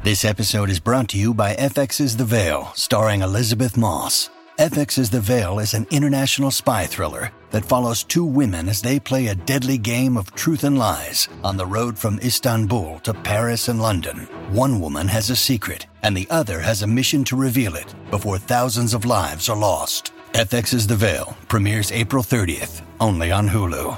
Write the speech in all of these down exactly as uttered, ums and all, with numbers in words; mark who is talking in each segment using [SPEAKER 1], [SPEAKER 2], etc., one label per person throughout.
[SPEAKER 1] This episode is brought to you by F X's The Veil, starring Elizabeth Moss. F X's The Veil is an international spy thriller that follows two women as they play a deadly game of truth and lies on the road from Istanbul to Paris and London. One woman has a secret, and the other has a mission to reveal it before thousands of lives are lost. F X's The Veil premieres April thirtieth, only on Hulu.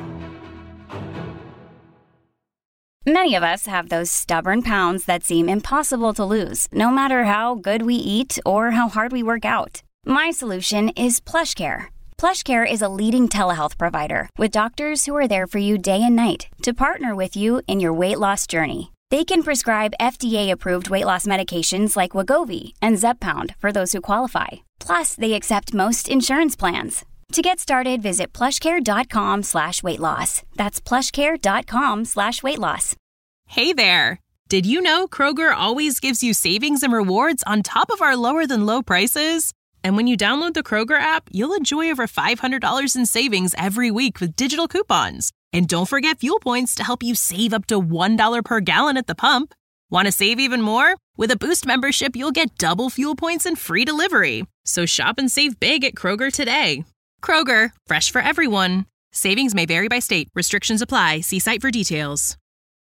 [SPEAKER 2] Many of us have those stubborn pounds that seem impossible to lose, no matter how good we eat or how hard we work out. My solution is PlushCare. PlushCare is a leading telehealth provider with doctors who are there for you day and night to partner with you in your weight loss journey. They can prescribe F D A-approved weight loss medications like Wegovy and Zepbound for those who qualify. Plus, they accept most insurance plans. To get started, visit plushcare.com slash weight loss. That's plushcare.com slash weight loss.
[SPEAKER 3] Hey there. Did you know Kroger always gives you savings and rewards on top of our lower than low prices? And when you download the Kroger app, you'll enjoy over five hundred dollars in savings every week with digital coupons. And don't forget fuel points to help you save up to one dollar per gallon at the pump. Want to save even more? With a Boost membership, you'll get double fuel points and free delivery. So shop and save big at Kroger today. Kroger, fresh for everyone. Savings may vary by state. Restrictions apply. See site for details.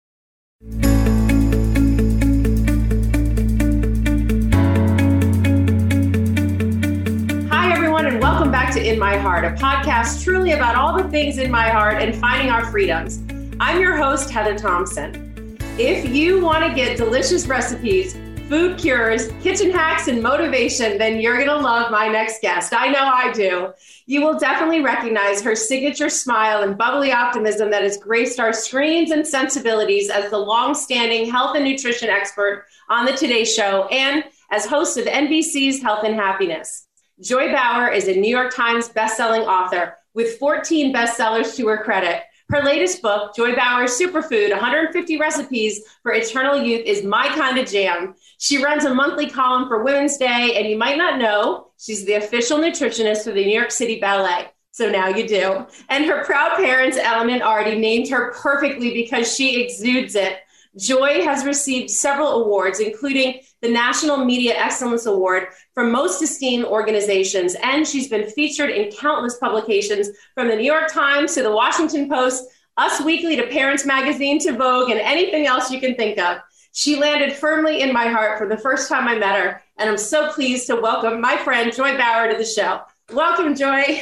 [SPEAKER 4] Hi, everyone, and welcome back to In My Heart, a podcast truly about all the things in my heart and finding our freedoms. I'm your host, Heather Thompson. If you want to get delicious recipes, food cures, kitchen hacks, and motivation, then you're going to love my next guest. I know I do. You will definitely recognize her signature smile and bubbly optimism that has graced our screens and sensibilities as the long-standing health and nutrition expert on the Today Show and as host of N B C's Health and Happiness. Joy Bauer is a New York Times bestselling author with fourteen bestsellers to her credit. Her latest book, Joy Bauer's Superfood, one hundred fifty Recipes for Eternal Youth, is my kind of jam. She runs a monthly column for Women's Day, and you might not know, she's the official nutritionist for the New York City Ballet. So now you do. And her proud parents, Ellen and Artie, named her perfectly because she exudes it. Joy has received several awards, including the National Media Excellence Award from most esteemed organizations, and she's been featured in countless publications from the New York Times to the Washington Post, Us Weekly to Parents Magazine to Vogue, and anything else you can think of. She landed firmly in my heart for the first time I met her, and I'm so pleased to welcome my friend Joy Bauer to the show. Welcome, Joy.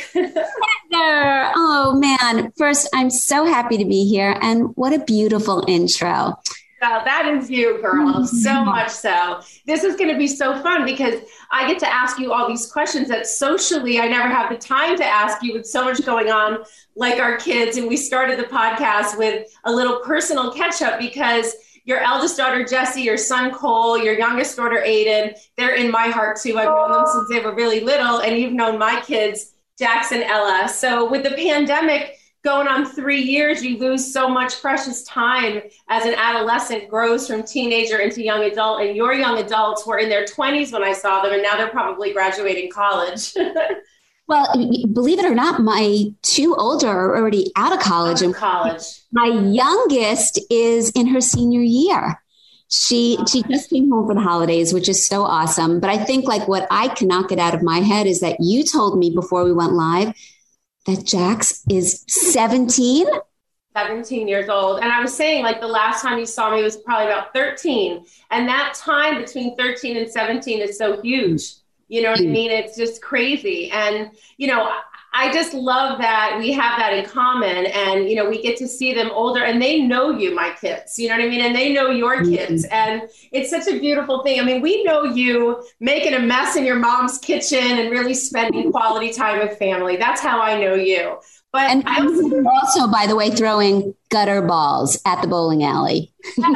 [SPEAKER 5] Heather. Oh, man. First, I'm so happy to be here, and what a beautiful intro.
[SPEAKER 4] Well, that is you, girl. So much so. This is going to be so fun because I get to ask you all these questions that socially I never have the time to ask you with so much going on, like our kids. And we started the podcast with a little personal catch up because your eldest daughter, Jessie, your son, Cole, your youngest daughter, Aiden, they're in my heart too. I've known them since they were really little, and you've known my kids, Jackson, Ella. So with the pandemic going on three years, you lose so much precious time as an adolescent grows from teenager into young adult. And your young adults were in their twenties when I saw them, and now they're probably graduating college.
[SPEAKER 5] Well, believe it or not, my two older are already out of college.
[SPEAKER 4] Out of college.
[SPEAKER 5] My youngest is in her senior year. She she just came home for the holidays, which is so awesome. But I think like what I cannot get out of my head is that you told me before we went live that Jax is seventeen.
[SPEAKER 4] seventeen years old. And I was saying like the last time you saw me was probably about thirteen. And that time between thirteen and seventeen is so huge. You know what I mean? It's just crazy. And, you know, I just love that we have that in common, and, you know, we get to see them older and they know you, my kids, you know what I mean? And they know your kids. And it's such a beautiful thing. I mean, we know you making a mess in your mom's kitchen and really spending quality time with family. That's how I know you. But
[SPEAKER 5] and
[SPEAKER 4] I also,
[SPEAKER 5] also, by the way, throwing gutter balls at the bowling alley.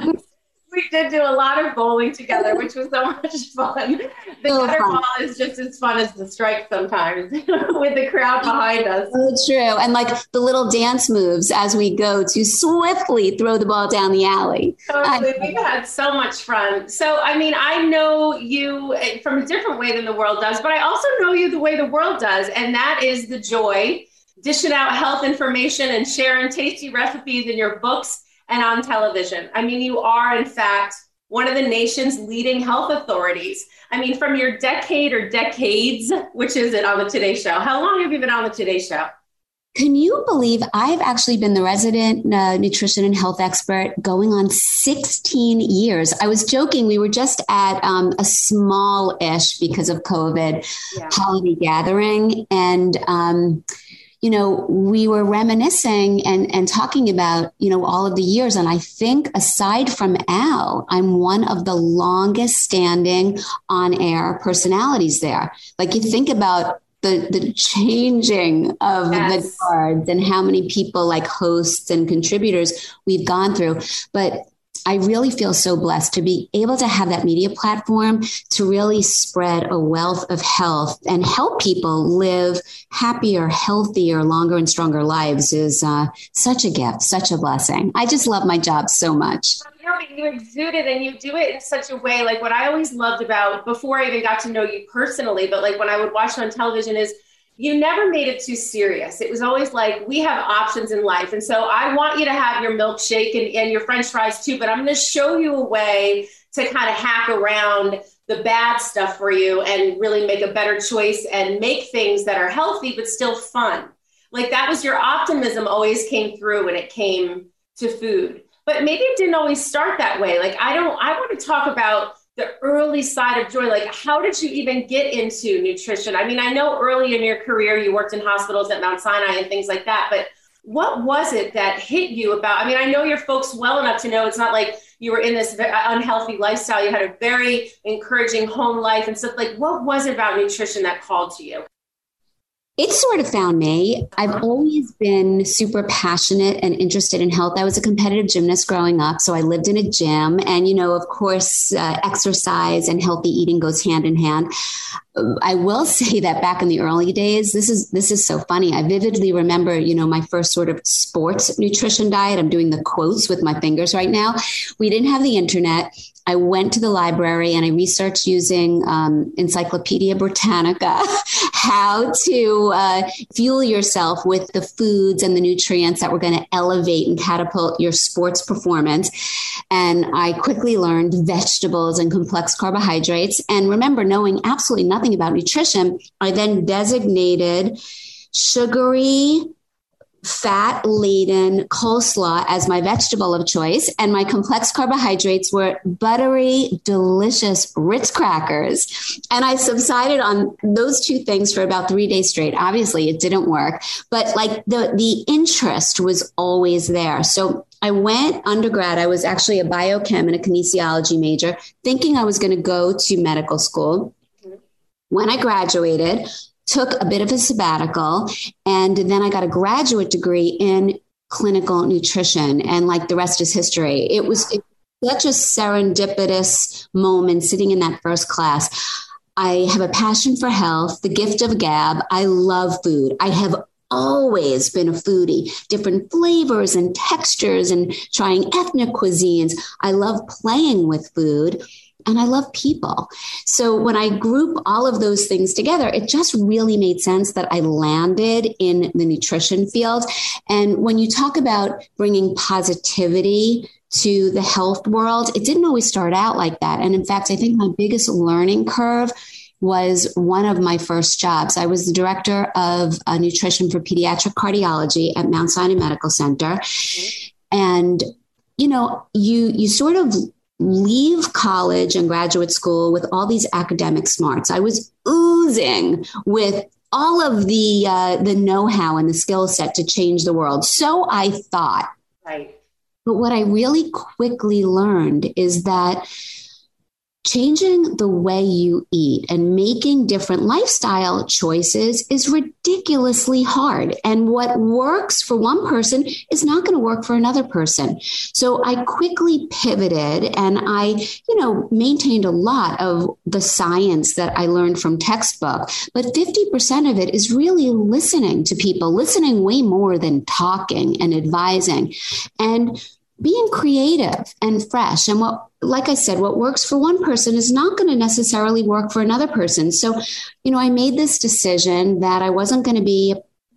[SPEAKER 4] We did do a lot of bowling together, which was so much fun. The
[SPEAKER 5] so
[SPEAKER 4] gutter
[SPEAKER 5] fun.
[SPEAKER 4] ball is just as fun as the strike sometimes with the crowd behind us.
[SPEAKER 5] So true. And like the little dance moves as we go to swiftly throw the ball down the alley.
[SPEAKER 4] Totally. We've had so much fun. So, I mean, I know you from a different way than the world does, but I also know you the way the world does. And that is the joy, dishing out health information and sharing tasty recipes in your books and on television. I mean, you are, in fact, one of the nation's leading health authorities. I mean, from your decade or decades, which is it on the Today Show? How long have you been on the Today Show?
[SPEAKER 5] Can you believe I've actually been the resident uh, nutrition and health expert going on sixteen years? I was joking. We were just at um, a small-ish, because of COVID, yeah. holiday gathering. And, um, you know, we were reminiscing and, and talking about, you know, all of the years. And I think aside from Al, I'm one of the longest standing on-air personalities there. Like, you think about the the changing of yes. the guards and how many people, like hosts and contributors, we've gone through. But I really feel so blessed to be able to have that media platform to really spread a wealth of health and help people live happier, healthier, longer and stronger lives is uh, such a gift, such a blessing. I just love my job so much.
[SPEAKER 4] You know, you exude it and you do it in such a way. Like, what I always loved about, before I even got to know you personally, but like when I would watch on television, is you never made it too serious. It was always like, we have options in life. And so I want you to have your milkshake and, and your French fries too, but I'm going to show you a way to kind of hack around the bad stuff for you and really make a better choice and make things that are healthy, but still fun. Like, that was your optimism always came through when it came to food. But maybe it didn't always start that way. Like, I don't, I want to talk about the early side of Joy. Like, how did you even get into nutrition? I mean, I know early in your career, you worked in hospitals at Mount Sinai and things like that, but what was it that hit you about, I mean, I know your folks well enough to know it's not like you were in this unhealthy lifestyle. You had a very encouraging home life and stuff. Like, what was it about nutrition that called to you?
[SPEAKER 5] It sort of found me. I've always been super passionate and interested in health. I was a competitive gymnast growing up, so I lived in a gym. And, you know, of course, uh, exercise and healthy eating goes hand in hand. I will say that back in the early days, this is this is so funny. I vividly remember, you know, my first sort of sports nutrition diet. I'm doing the quotes with my fingers right now. We didn't have the internet. I went to the library and I researched using um, Encyclopedia Britannica how to uh, fuel yourself with the foods and the nutrients that were going to elevate and catapult your sports performance. And I quickly learned vegetables and complex carbohydrates. And remember, knowing absolutely nothing about nutrition, I then designated sugary, fat-laden coleslaw as my vegetable of choice, and my complex carbohydrates were buttery, delicious Ritz crackers. And I subsided on those two things for about three days straight. Obviously, it didn't work, but like the the interest was always there. So I went undergrad. I was actually a biochem and a kinesiology major, thinking I was going to go to medical school. When I graduated, took a bit of a sabbatical, and then I got a graduate degree in clinical nutrition. And like the rest is history. It was such a serendipitous moment sitting in that first class. I have a passion for health, the gift of gab. I love food. I have always been a foodie, different flavors and textures and trying ethnic cuisines. I love playing with food. And I love people. So when I group all of those things together, it just really made sense that I landed in the nutrition field. And when you talk about bringing positivity to the health world, it didn't always start out like that. And in fact, I think my biggest learning curve was one of my first jobs. I was the director of uh, nutrition for pediatric cardiology at Mount Sinai Medical Center. Mm-hmm. And, you know, you you sort of leave college and graduate school with all these academic smarts. I was oozing with all of the uh, the know-how and the skill set to change the world. So I thought.
[SPEAKER 4] Right.
[SPEAKER 5] But what I really quickly learned is that changing the way you eat and making different lifestyle choices is ridiculously hard. And what works for one person is not going to work for another person. So I quickly pivoted and I, you know, maintained a lot of the science that I learned from textbook. But fifty percent of it is really listening to people, listening way more than talking and advising, and being creative and fresh. And what, like I said, what works for one person is not going to necessarily work for another person. So, you know, I made this decision that I wasn't going to be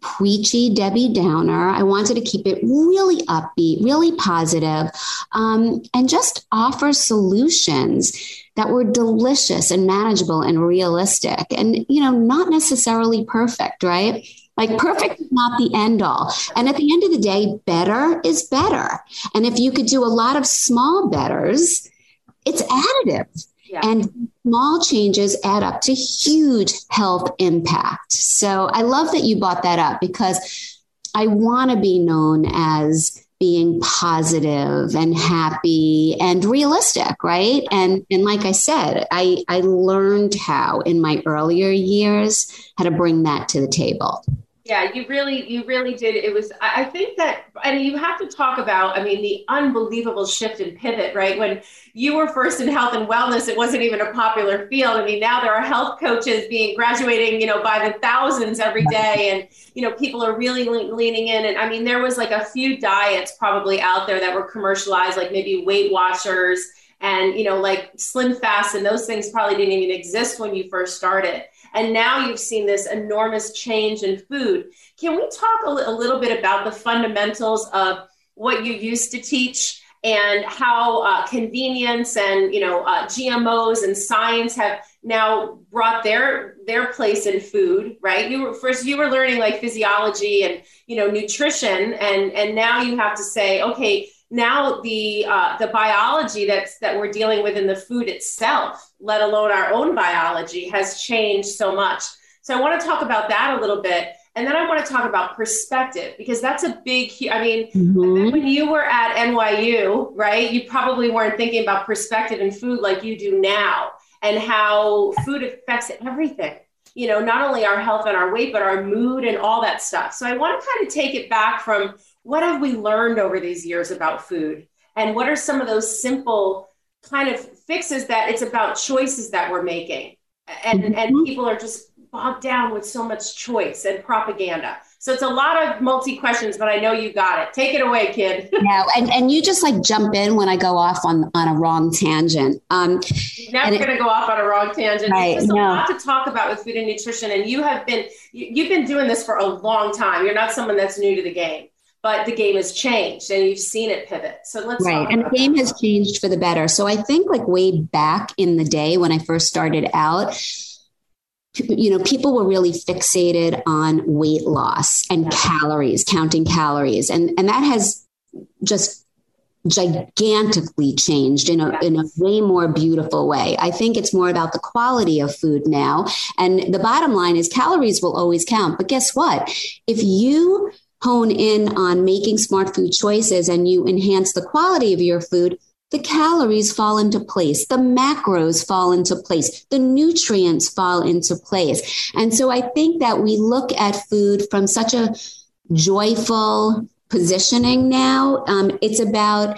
[SPEAKER 5] preachy Debbie Downer. I wanted to keep it really upbeat, really positive, um, and just offer solutions that were delicious and manageable and realistic and, you know, not necessarily perfect, right? Like perfect is not the end all. And at the end of the day, better is better. And if you could do a lot of small betters, it's additive. Yeah. And small changes add up to huge health impact. So I love that you brought that up because I want to be known as being positive and happy and realistic, right? And and like I said, I, I learned how in my earlier years how to bring that to the table.
[SPEAKER 4] Yeah, you really, you really did. It was, I think that, and you have to talk about, I mean, the unbelievable shift and pivot, right? When you were first in health and wellness, it wasn't even a popular field. I mean, now there are health coaches being graduating, you know, by the thousands every day. And, you know, people are really le- leaning in. And I mean, there was like a few diets probably out there that were commercialized, like maybe Weight Watchers and, you know, like Slim Fast, and those things probably didn't even exist when you first started. And now you've seen this enormous change in food. Can we talk a, li- a little bit about the fundamentals of what you used to teach and how uh, convenience and, you know, uh, G M Os and science have now brought their their place in food, right? You were first you were learning like physiology and, you know, nutrition, and and now you have to say, okay, now the uh, the biology that's that we're dealing with in the food itself, let alone our own biology, has changed so much. So I want to talk about that a little bit. And then I want to talk about perspective, because that's a big, I mean, mm-hmm. when you were at N Y U, right, you probably weren't thinking about perspective in food like you do now, and how food affects everything, you know, not only our health and our weight, but our mood and all that stuff. So I want to kind of take it back from what have we learned over these years about food? And what are some of those simple kind of fixes that it's about choices that we're making? And, mm-hmm. and people are just bogged down with so much choice and propaganda. So it's a lot of multi questions, but I know you got it. Take it away, kid.
[SPEAKER 5] Yeah, and, and you just like jump in when I go off on, on a wrong tangent. Um,
[SPEAKER 4] You're never going to go off on a wrong tangent.
[SPEAKER 5] Right,
[SPEAKER 4] There's just a
[SPEAKER 5] no.
[SPEAKER 4] lot to talk about with food and nutrition. And you have been, you, you've been doing this for a long time. You're not someone that's new to the game. But the game has changed and you've seen it pivot. So let's
[SPEAKER 5] right. And the game that. has changed for the better. So I think like way back in the day when I first started out, you know, people were really fixated on weight loss and calories, counting calories. And, and that has just gigantically changed in a, in a way more beautiful way. I think it's more about the quality of food now. And the bottom line is calories will always count. But guess what? If you hone in on making smart food choices and you enhance the quality of your food, the calories fall into place, the macros fall into place, the nutrients fall into place. And so I think that we look at food from such a joyful positioning now. Um, it's about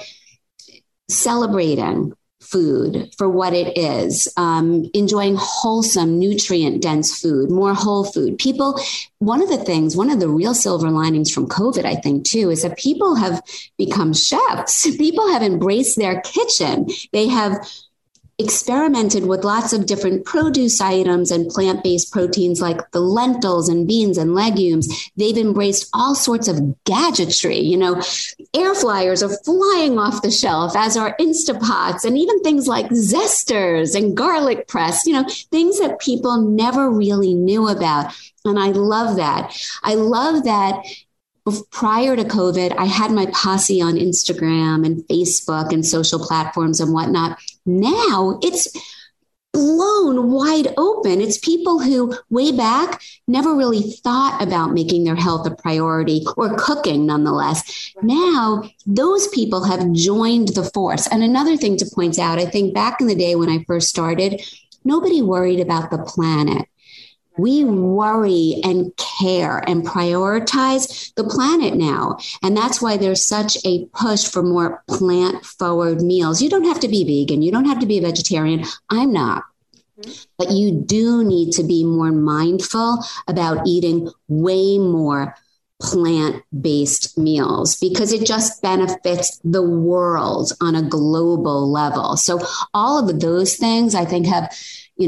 [SPEAKER 5] celebrating food for what it is, um, enjoying wholesome, nutrient-dense food, more whole food. People, one of the things, one of the real silver linings from COVID, I think, too, is that people have become chefs. People have embraced their kitchen. They have experimented with lots of different produce items and plant-based proteins like the lentils and beans and legumes. They've embraced all sorts of gadgetry. You know, air fryers are flying off the shelf, as are Instapots, and even things like zesters and garlic press, you know, things that people never really knew about. And I love that. I love that. Prior to COVID, I had my posse on Instagram and Facebook and social platforms and whatnot. Now it's blown wide open. It's people who way back never really thought about making their health a priority or cooking nonetheless. Now those people have joined the force. And another thing to point out, I think back in the day when I first started, nobody worried about the planet. We worry and care and prioritize the planet now. And that's why there's such a push for more plant-forward meals. You don't have to be vegan. You don't have to be a vegetarian. I'm not. But you do need to be more mindful about eating way more plant-based meals because it just benefits the world on a global level. So all of those things I think have, you know,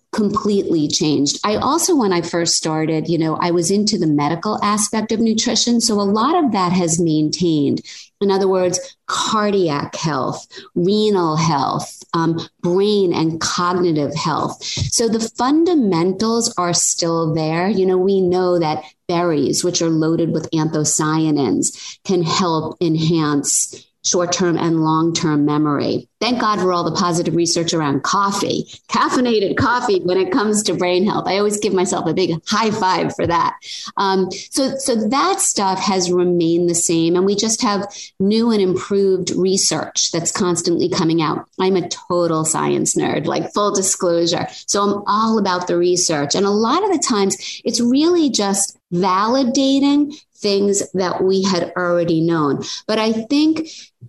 [SPEAKER 5] completely changed. I also, when I first started, you know, I was into the medical aspect of nutrition. So a lot of that has maintained. In other words, cardiac health, renal health, um, brain and cognitive health. So the fundamentals are still there. You know, we know that berries, which are loaded with anthocyanins, can help enhance short-term and long-term memory. Thank God for all the positive research around coffee, caffeinated coffee when it comes to brain health. I always give myself a big high five for that. Um, so, so that stuff has remained the same. And we just have new and improved research that's constantly coming out. I'm a total science nerd, like full disclosure. So I'm all about the research. And a lot of the times it's really just validating things that we had already known. But I think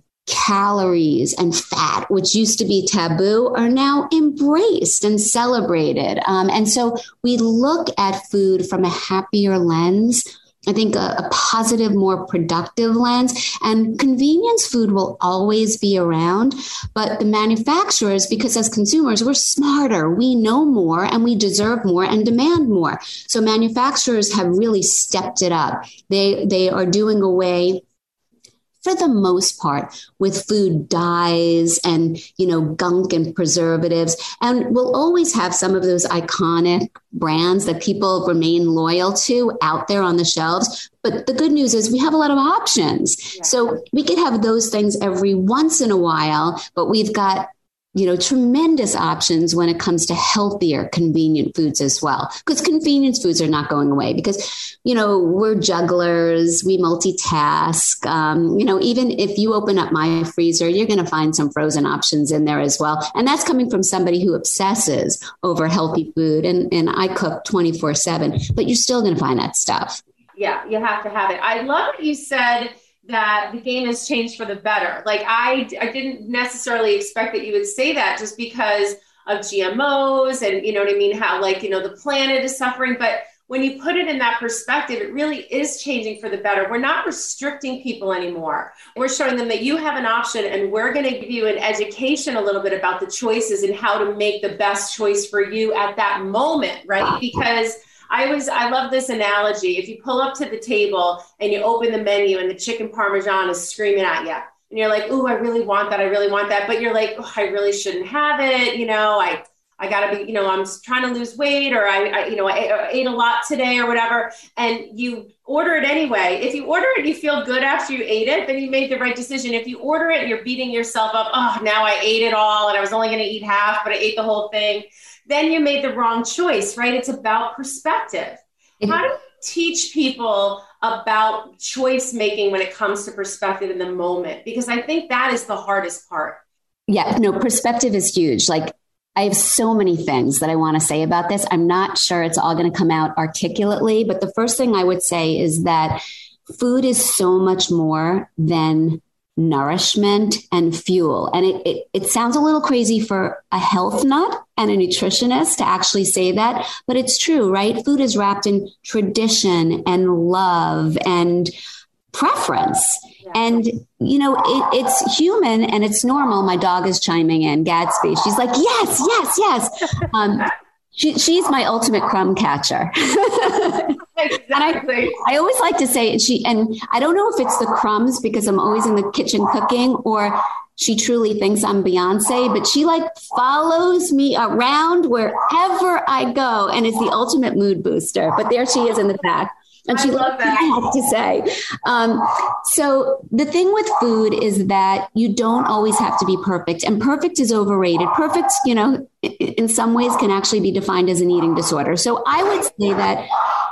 [SPEAKER 5] calories and fat, which used to be taboo, are now embraced and celebrated. Um, and so we look at food from a happier lens. I think a, a positive, more productive lens, and convenience food will always be around. But the manufacturers, because as consumers, we're smarter, we know more, and we deserve more and demand more. So manufacturers have really stepped it up. They, they are doing away, for the most part, with food dyes and, you know, gunk and preservatives. And we'll always have some of those iconic brands that people remain loyal to out there on the shelves. But the good news is we have a lot of options. Yeah. So we could have those things every once in a while, but we've got, you know, tremendous options when it comes to healthier, convenient foods as well. Because convenience foods are not going away because, you know, we're jugglers, we multitask. Um, you know, even if you open up my freezer, you're going to find some frozen options in there as well. And that's coming from somebody who obsesses over healthy food. And, and I cook twenty-four seven, but you're still going to find that stuff.
[SPEAKER 4] Yeah, you have to have it. I love what you said, that the game has changed for the better. Like I, I didn't necessarily expect that you would say that just because of G M Os and, you know what I mean? How, like, you know, the planet is suffering, but when you put it in that perspective, it really is changing for the better. We're not restricting people anymore. We're showing them that you have an option, and we're going to give you an education a little bit about the choices and how to make the best choice for you at that moment, right? Because I always, I love this analogy. If you pull up to the table and you open the menu and the chicken Parmesan is screaming at you and you're like, ooh, I really want that. I really want that. But you're like, oh, I really shouldn't have it. You know, I, I gotta be, you know, I'm trying to lose weight, or I, I you know, I, I ate a lot today or whatever. And you order it anyway. If you order it, you feel good after you ate it, then you made the right decision. If you order it, you're beating yourself up. Oh, now I ate it all and I was only going to eat half, but I ate the whole thing. Then you made the wrong choice, right? It's about perspective. How do you teach people about choice making when it comes to perspective in the moment? Because I think that is the hardest part.
[SPEAKER 5] Yeah, no, perspective is huge. Like, I have so many things that I want to say about this. I'm not sure it's all going to come out articulately, but the first thing I would say is that food is so much more than nourishment and fuel. And it, it, it sounds a little crazy for a health nut and a nutritionist to actually say that, but it's true, right? Food is wrapped in tradition and love and preference. Yeah. And, you know, it, it's human and it's normal. My dog is chiming in, Gatsby. She's like, yes, yes, yes. Um, she, she's my ultimate crumb catcher. Exactly. And I, I always like to say she, and I don't know if it's the crumbs because I'm always in the kitchen cooking, or she truly thinks I'm Beyonce, but she like follows me around wherever I go and is the ultimate mood booster. But there she is in the back. And she loves what I have to say. Um, so the thing with food is that you don't always have to be perfect, and perfect is overrated. Perfect, you know, in some ways can actually be defined as an eating disorder. So I would say that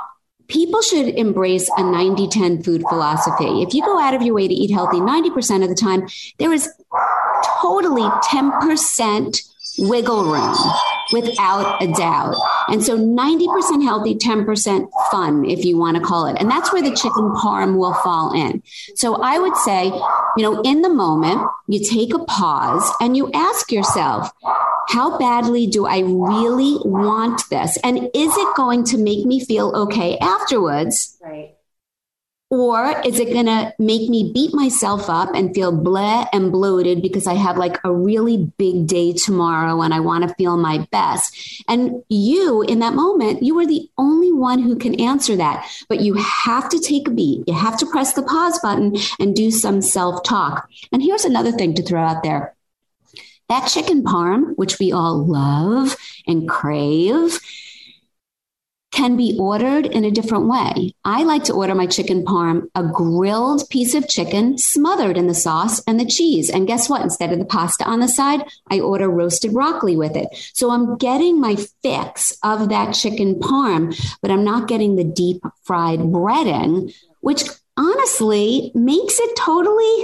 [SPEAKER 5] people should embrace a ninety ten food philosophy. If you go out of your way to eat healthy ninety percent of the time, there is totally ten percent wiggle room, without a doubt. And so ninety percent healthy, ten percent fun, if you want to call it. And that's where the chicken parm will fall in. So I would say, you know, in the moment, you take a pause and you ask yourself, how badly do I really want this? And is it going to make me feel okay afterwards?
[SPEAKER 4] Right.
[SPEAKER 5] Or is it going to make me beat myself up and feel bleh and bloated because I have like a really big day tomorrow and I want to feel my best? And you, in that moment, you are the only one who can answer that. But you have to take a beat. You have to press the pause button and do some self-talk. And here's another thing to throw out there. That chicken parm, which we all love and crave, can be ordered in a different way. I like to order my chicken parm, a grilled piece of chicken smothered in the sauce and the cheese. And guess what? Instead of the pasta on the side, I order roasted broccoli with it. So I'm getting my fix of that chicken parm, but I'm not getting the deep fried breading, which honestly makes it totally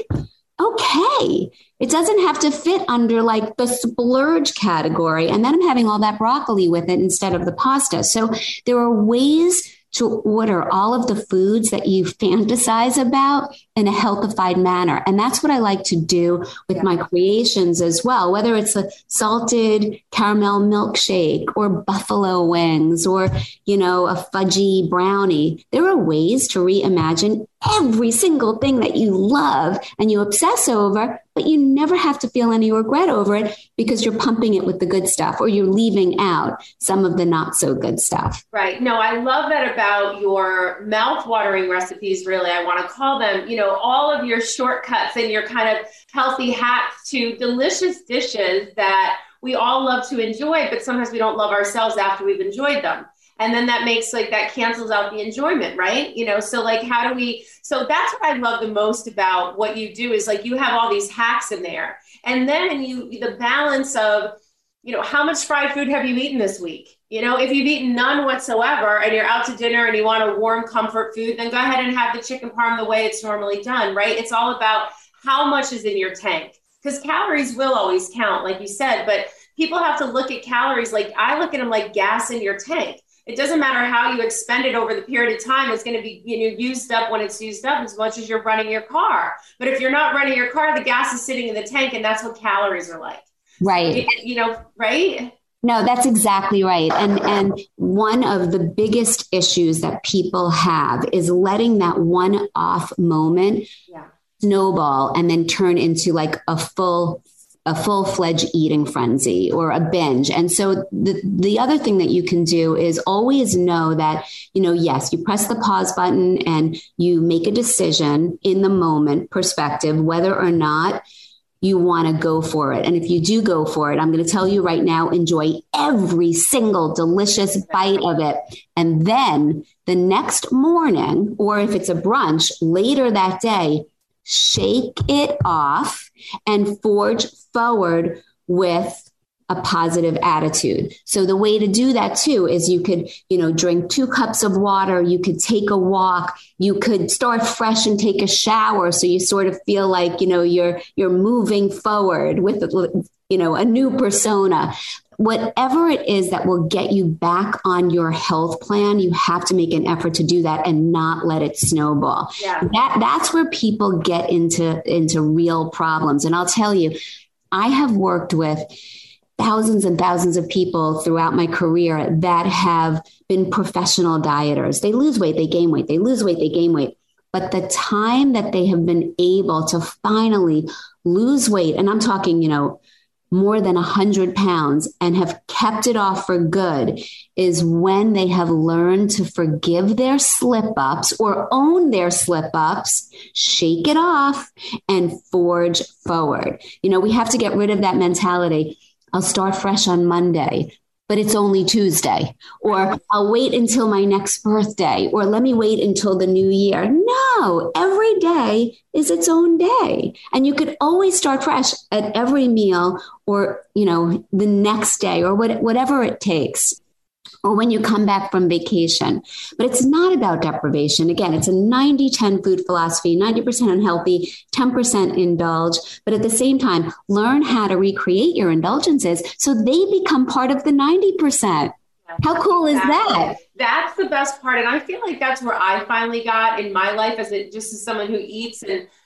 [SPEAKER 5] okay. It doesn't have to fit under like the splurge category. And then I'm having all that broccoli with it instead of the pasta. So there are ways to order all of the foods that you fantasize about in a healthified manner. And that's what I like to do with my creations as well, whether it's a salted caramel milkshake or buffalo wings or, you know, a fudgy brownie. There are ways to reimagine every single thing that you love and you obsess over, but you never have to feel any regret over it because you're pumping it with the good stuff or you're leaving out some of the not so good stuff.
[SPEAKER 4] Right. No, I love that about your mouth-watering recipes, really. I want to call them, you know, all of your shortcuts and your kind of healthy hacks to delicious dishes that we all love to enjoy, but sometimes we don't love ourselves after we've enjoyed them. And then that makes like that cancels out the enjoyment, right? You know, so like, how do we, so that's what I love the most about what you do is like, you have all these hacks in there. And then you, the balance of, you know, how much fried food have you eaten this week? You know, if you've eaten none whatsoever and you're out to dinner and you want a warm comfort food, then go ahead and have the chicken parm the way it's normally done, right? It's all about how much is in your tank because calories will always count, like you said, but people have to look at calories. Like I look at them like gas in your tank. It doesn't matter how you expend it over the period of time. It's going to be, you know, used up when it's used up as much as you're running your car. But if you're not running your car, the gas is sitting in the tank and that's what calories are like.
[SPEAKER 5] Right.
[SPEAKER 4] You know, right?
[SPEAKER 5] No, that's exactly right. And and one of the biggest issues that people have is letting that one off moment yeah. snowball and then turn into like a full a full-fledged eating frenzy or a binge. And so the, the other thing that you can do is always know that, you know, yes, you press the pause button and you make a decision in the moment perspective, whether or not you want to go for it. And if you do go for it, I'm going to tell you right now, enjoy every single delicious bite of it. And then the next morning, or if it's a brunch later that day, shake it off and forge forward with a positive attitude. So the way to do that too is you could, you know, drink two cups of water. You could take a walk. You could start fresh and take a shower. So you sort of feel like, you know, you're, you're moving forward with, you know, a new persona. Whatever it is that will get you back on your health plan, you have to make an effort to do that and not let it snowball. Yeah. That that's where people get into, into real problems. And I'll tell you, I have worked with thousands and thousands of people throughout my career that have been professional dieters. They lose weight, they gain weight, they lose weight, they gain weight. But the time that they have been able to finally lose weight, and I'm talking, you know, more than one hundred pounds and have kept it off for good is when they have learned to forgive their slip-ups or own their slip-ups, shake it off, and forge forward. You know, we have to get rid of that mentality. I'll start fresh on Monday, but it's only Tuesday, or I'll wait until my next birthday, or let me wait until the new year. No, every day is its own day. And you could always start fresh at every meal or, you know, the next day or what, whatever it takes, or when you come back from vacation. But it's not about deprivation. Again, it's a ninety ten food philosophy, ninety percent unhealthy, ten percent indulge. But at the same time, learn how to recreate your indulgences so they become part of the ninety percent. How cool is that?
[SPEAKER 4] That's the best part. And I feel like that's where I finally got in my life as it just as someone who eats and,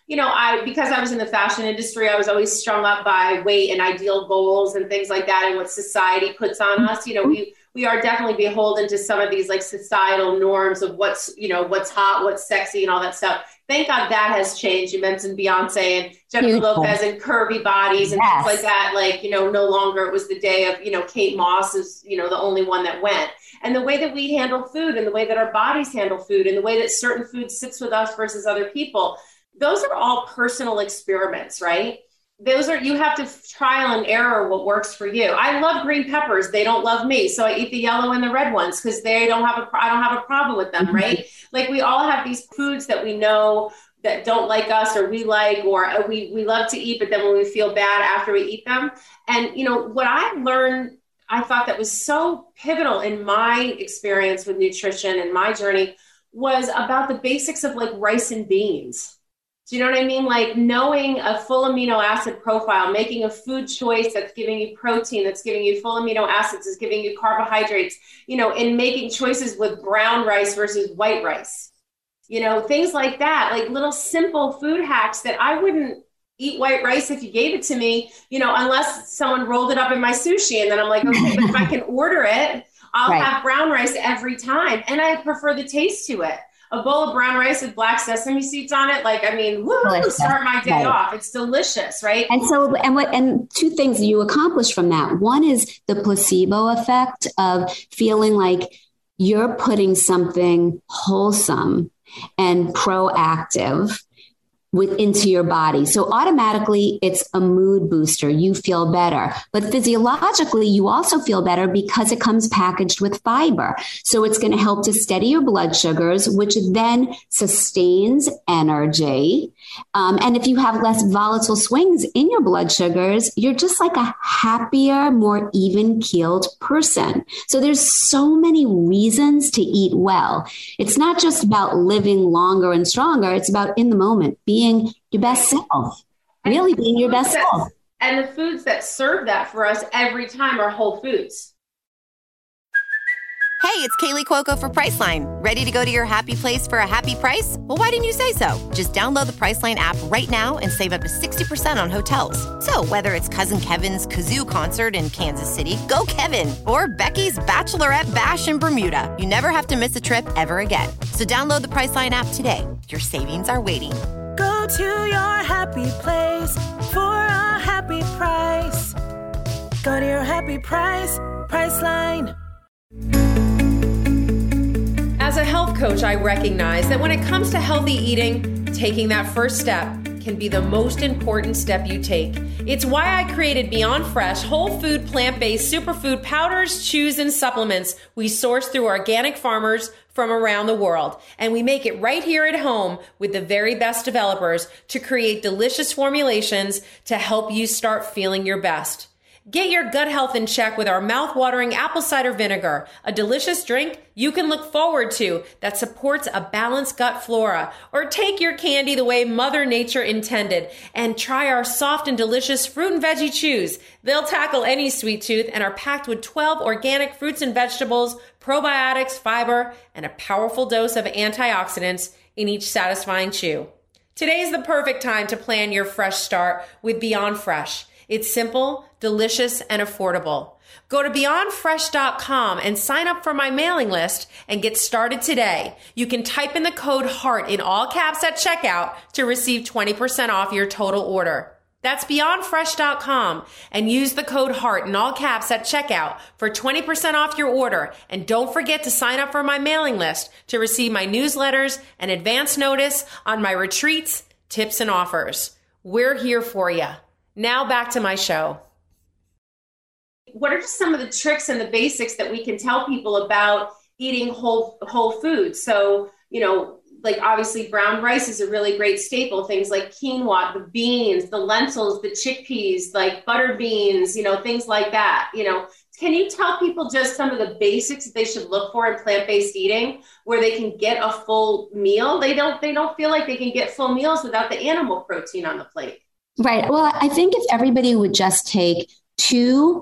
[SPEAKER 4] you know, I, because I was in the fashion industry, I was always strung up by weight and ideal goals and things like that and what society puts on us. You know, we, we are definitely beholden to some of these like societal norms of what's, you know, what's hot, what's sexy and all that stuff. Thank God that has changed. You mentioned Beyonce and Jennifer Beautiful. Lopez and curvy bodies and yes. things like that. Like, you know, no longer it was the day of, you know, Kate Moss is, you know, the only one that went. And the way that we handle food and the way that our bodies handle food and the way that certain food sits with us versus other people, those are all personal experiments, right? Those are, you have to trial and error what works for you. I love green peppers. They don't love me. So I eat the yellow and the red ones because they don't have a, I don't have a problem with them, mm-hmm. right? Like we all have these foods that we know that don't like us or we like, or we, we love to eat, but then when we feel bad after we eat them. And, you know, what I learned, I thought that was so pivotal in my experience with nutrition and my journey was about the basics of like rice and beans. Do you know what I mean? Like knowing a full amino acid profile, making a food choice that's giving you protein, that's giving you full amino acids, is giving you carbohydrates, you know, in making choices with brown rice versus white rice, you know, things like that, like little simple food hacks that I wouldn't eat white rice if you gave it to me, you know, unless someone rolled it up in my sushi. And then I'm like, okay, but if I can order it, I'll right. have brown rice every time. And I prefer the taste to it. A bowl of brown rice with black sesame seeds on it. Like, I mean, woo, start my day right. off. It's delicious, right?
[SPEAKER 5] And so, and what, and two things you accomplish from that. One is the placebo effect of feeling like you're putting something wholesome and proactive with into your body. So automatically it's a mood booster. You feel better, but physiologically you also feel better because it comes packaged with fiber. So it's going to help to steady your blood sugars, which then sustains energy. Um, and if you have less volatile swings in your blood sugars, you're just like a happier, more even keeled person. So there's so many reasons to eat well. It's not just about living longer and stronger. It's about in the moment, being being your best self, really being your best that, self.
[SPEAKER 4] And the foods that serve that for us every time are whole foods.
[SPEAKER 6] Hey, it's Kaylee Cuoco for Priceline. Ready to go to your happy place for a happy price? Well, why didn't you say so? Just download the Priceline app right now and save up to sixty percent on hotels. So whether it's Cousin Kevin's Kazoo Concert in Kansas City, go Kevin, or Becky's Bachelorette Bash in Bermuda, you never have to miss a trip ever again. So download the Priceline app today. Your savings are waiting.
[SPEAKER 7] Go to your happy place for a happy price. Go to your happy price, Priceline.
[SPEAKER 4] As a health coach, I recognize that when it comes to healthy eating, taking that first step can be the most important step you take. It's why I created Beyond Fresh, whole food, plant-based superfood powders, chews, and supplements we source through organic farmers from around the world. And we make it right here at home with the very best developers to create delicious formulations to help you start feeling your best. Get your gut health in check with our mouth-watering apple cider vinegar, a delicious drink you can look forward to that supports a balanced gut flora. Or take your candy the way Mother Nature intended and try our soft and delicious fruit and veggie chews. They'll tackle any sweet tooth and are packed with twelve organic fruits and vegetables, probiotics, fiber, and a powerful dose of antioxidants in each satisfying chew. Today's the perfect time to plan your fresh start with Beyond Fresh. It's simple, delicious, and affordable. Go to beyond fresh dot com and sign up for my mailing list and get started today. You can type in the code HEART in all caps at checkout to receive twenty percent off your total order. That's beyond fresh dot com and use the code HEART in all caps at checkout for twenty percent off your order. And don't forget to sign up for my mailing list to receive my newsletters and advance notice on my retreats, tips, and offers. We're here for you. Now back to my show. What are just some of the tricks and the basics that we can tell people about eating whole whole foods? So, you know, like obviously brown rice is a really great staple. Things like quinoa, the beans, the lentils, the chickpeas, like butter beans, you know, things like that. You know, can you tell people just some of the basics that they should look for in plant-based eating where they can get a full meal? They don't they don't feel like they can get full meals without the animal protein on the plate.
[SPEAKER 5] Right. Well, I think if everybody would just take two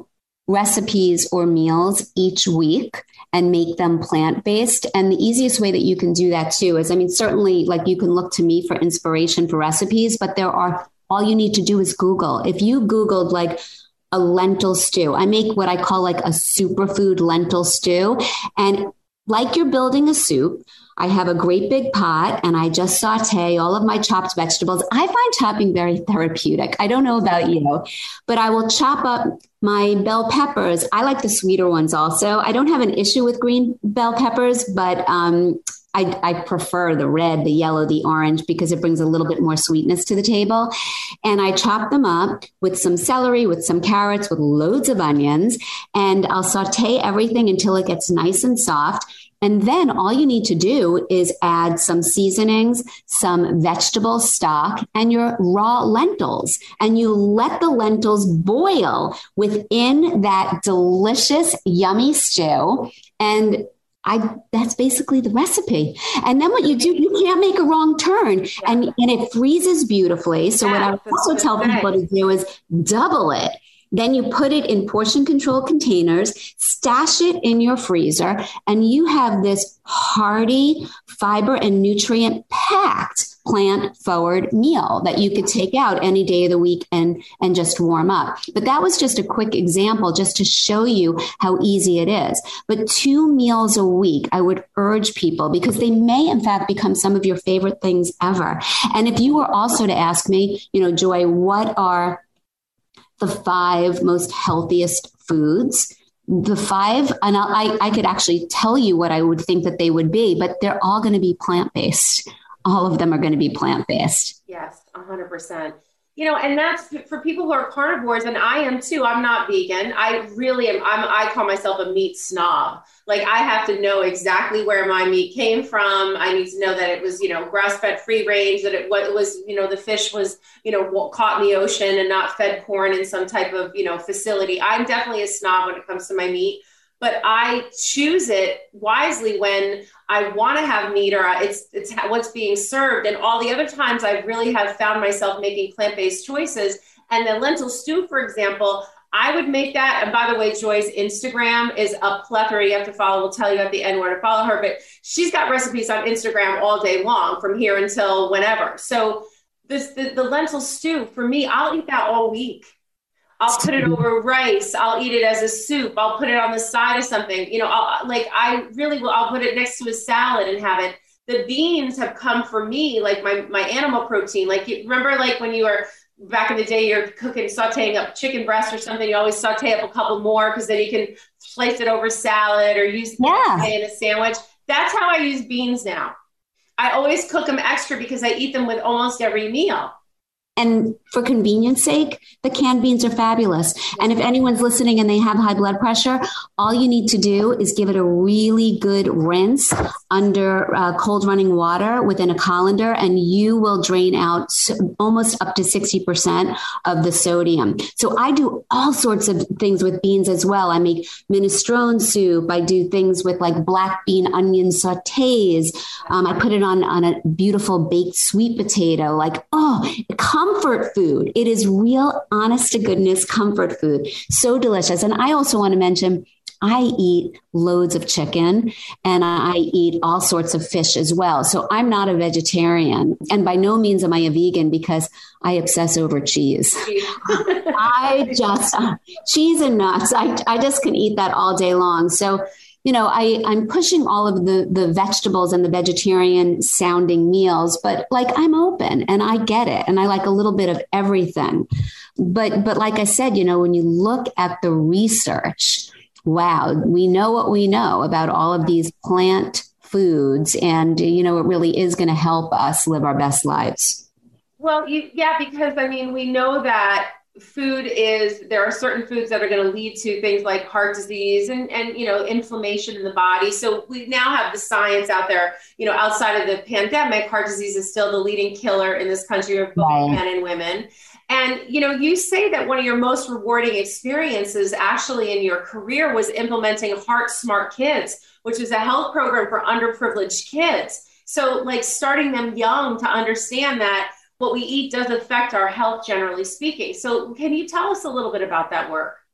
[SPEAKER 5] recipes or meals each week and make them plant-based. And the easiest way that you can do that too is, I mean, certainly like you can look to me for inspiration for recipes, but there are, all you need to do is Google. If you Googled like a lentil stew, I make what I call like a superfood lentil stew. And like you're building a soup, I have a great big pot and I just saute all of my chopped vegetables. I find chopping very therapeutic. I don't know about you, but I will chop up my bell peppers. I like the sweeter ones also. I don't have an issue with green bell peppers, but um, I, I prefer the red, the yellow, the orange, because it brings a little bit more sweetness to the table. And I chop them up with some celery, with some carrots, with loads of onions, and I'll saute everything until it gets nice and soft. And then all you need to do is add some seasonings, some vegetable stock, and your raw lentils. And you let the lentils boil within that delicious, yummy stew. And I, that's basically the recipe. And then what you do, you can't make a wrong turn. And, and it freezes beautifully. So what I also tell people to do is double it. Then you put it in portion control containers, stash it in your freezer, and you have this hearty, fiber and nutrient packed plant forward meal that you could take out any day of the week and, and just warm up. But that was just a quick example just to show you how easy it is. But two meals a week, I would urge people, because they may in fact become some of your favorite things ever. And if you were also to ask me, you know, Joy, what are the five most healthiest foods? The five, and I, I could actually tell you what I would think that they would be, but they're all going to be plant-based. All of them are going to be plant-based.
[SPEAKER 4] Yes, one hundred percent. You know, and that's for people who are carnivores, and I am too. I'm not vegan. I really am. I'm, I call myself a meat snob. Like, I have to know exactly where my meat came from. I need to know that it was, you know, grass-fed, free range, that it, what it was, you know, the fish was, you know, caught in the ocean and not fed corn in some type of, you know, facility. I'm definitely a snob when it comes to my meat, but I choose it wisely when I want to have meat, or it's it's what's being served. And all the other times I really have found myself making plant-based choices. And the lentil stew, for example, I would make that. And by the way, Joy's Instagram is a plethora. You have to follow. We'll tell you at the end where to follow her. But she's got recipes on Instagram all day long from here until whenever. So this the, the lentil stew, for me, I'll eat that all week. I'll put it over rice. I'll eat it as a soup. I'll put it on the side of something. You know, I'll, like I really will. I'll put it next to a salad and have it. The beans have come for me, like my my animal protein. Like, you remember, like when you were back in the day, you're cooking, sauteing up chicken breast or something. You always saute up a couple more because then you can place it over salad or use
[SPEAKER 5] yeah.
[SPEAKER 4] it in a sandwich. That's how I use beans now. I always cook them extra because I eat them with almost every meal.
[SPEAKER 5] And for convenience sake, the canned beans are fabulous. And if anyone's listening and they have high blood pressure, all you need to do is give it a really good rinse under uh, cold running water within a colander, and you will drain out almost up to sixty percent of the sodium. So I do all sorts of things with beans as well. I make minestrone soup. I do things with like black bean onion sautés. Um, I put it on, on a beautiful baked sweet potato. Like, oh, it comes comfort food. It is real, honest to goodness comfort food. So delicious. And I also want to mention, I eat loads of chicken and I eat all sorts of fish as well. So I'm not a vegetarian, and by no means am I a vegan, because I obsess over cheese. I just, uh, cheese and nuts. I, I just can eat that all day long. So you know, I, I'm pushing all of the, the vegetables and the vegetarian sounding meals, but like I'm open and I get it. And I like a little bit of everything. But, but like I said, you know, when you look at the research, wow, we know what we know about all of these plant foods. And, you know, it really is going to help us live our best lives.
[SPEAKER 4] Well, you, yeah, because I mean, we know that food is, there are certain foods that are going to lead to things like heart disease and, and, you know, inflammation in the body. So we now have the science out there, you know, outside of the pandemic, heart disease is still the leading killer in this country of both right. men and women. And, you know, you say that one of your most rewarding experiences actually in your career was implementing Heart Smart Kids, which is a health program for underprivileged kids. So like starting them young to understand that what we eat does affect our health, generally speaking. So can you tell us a little bit about that work?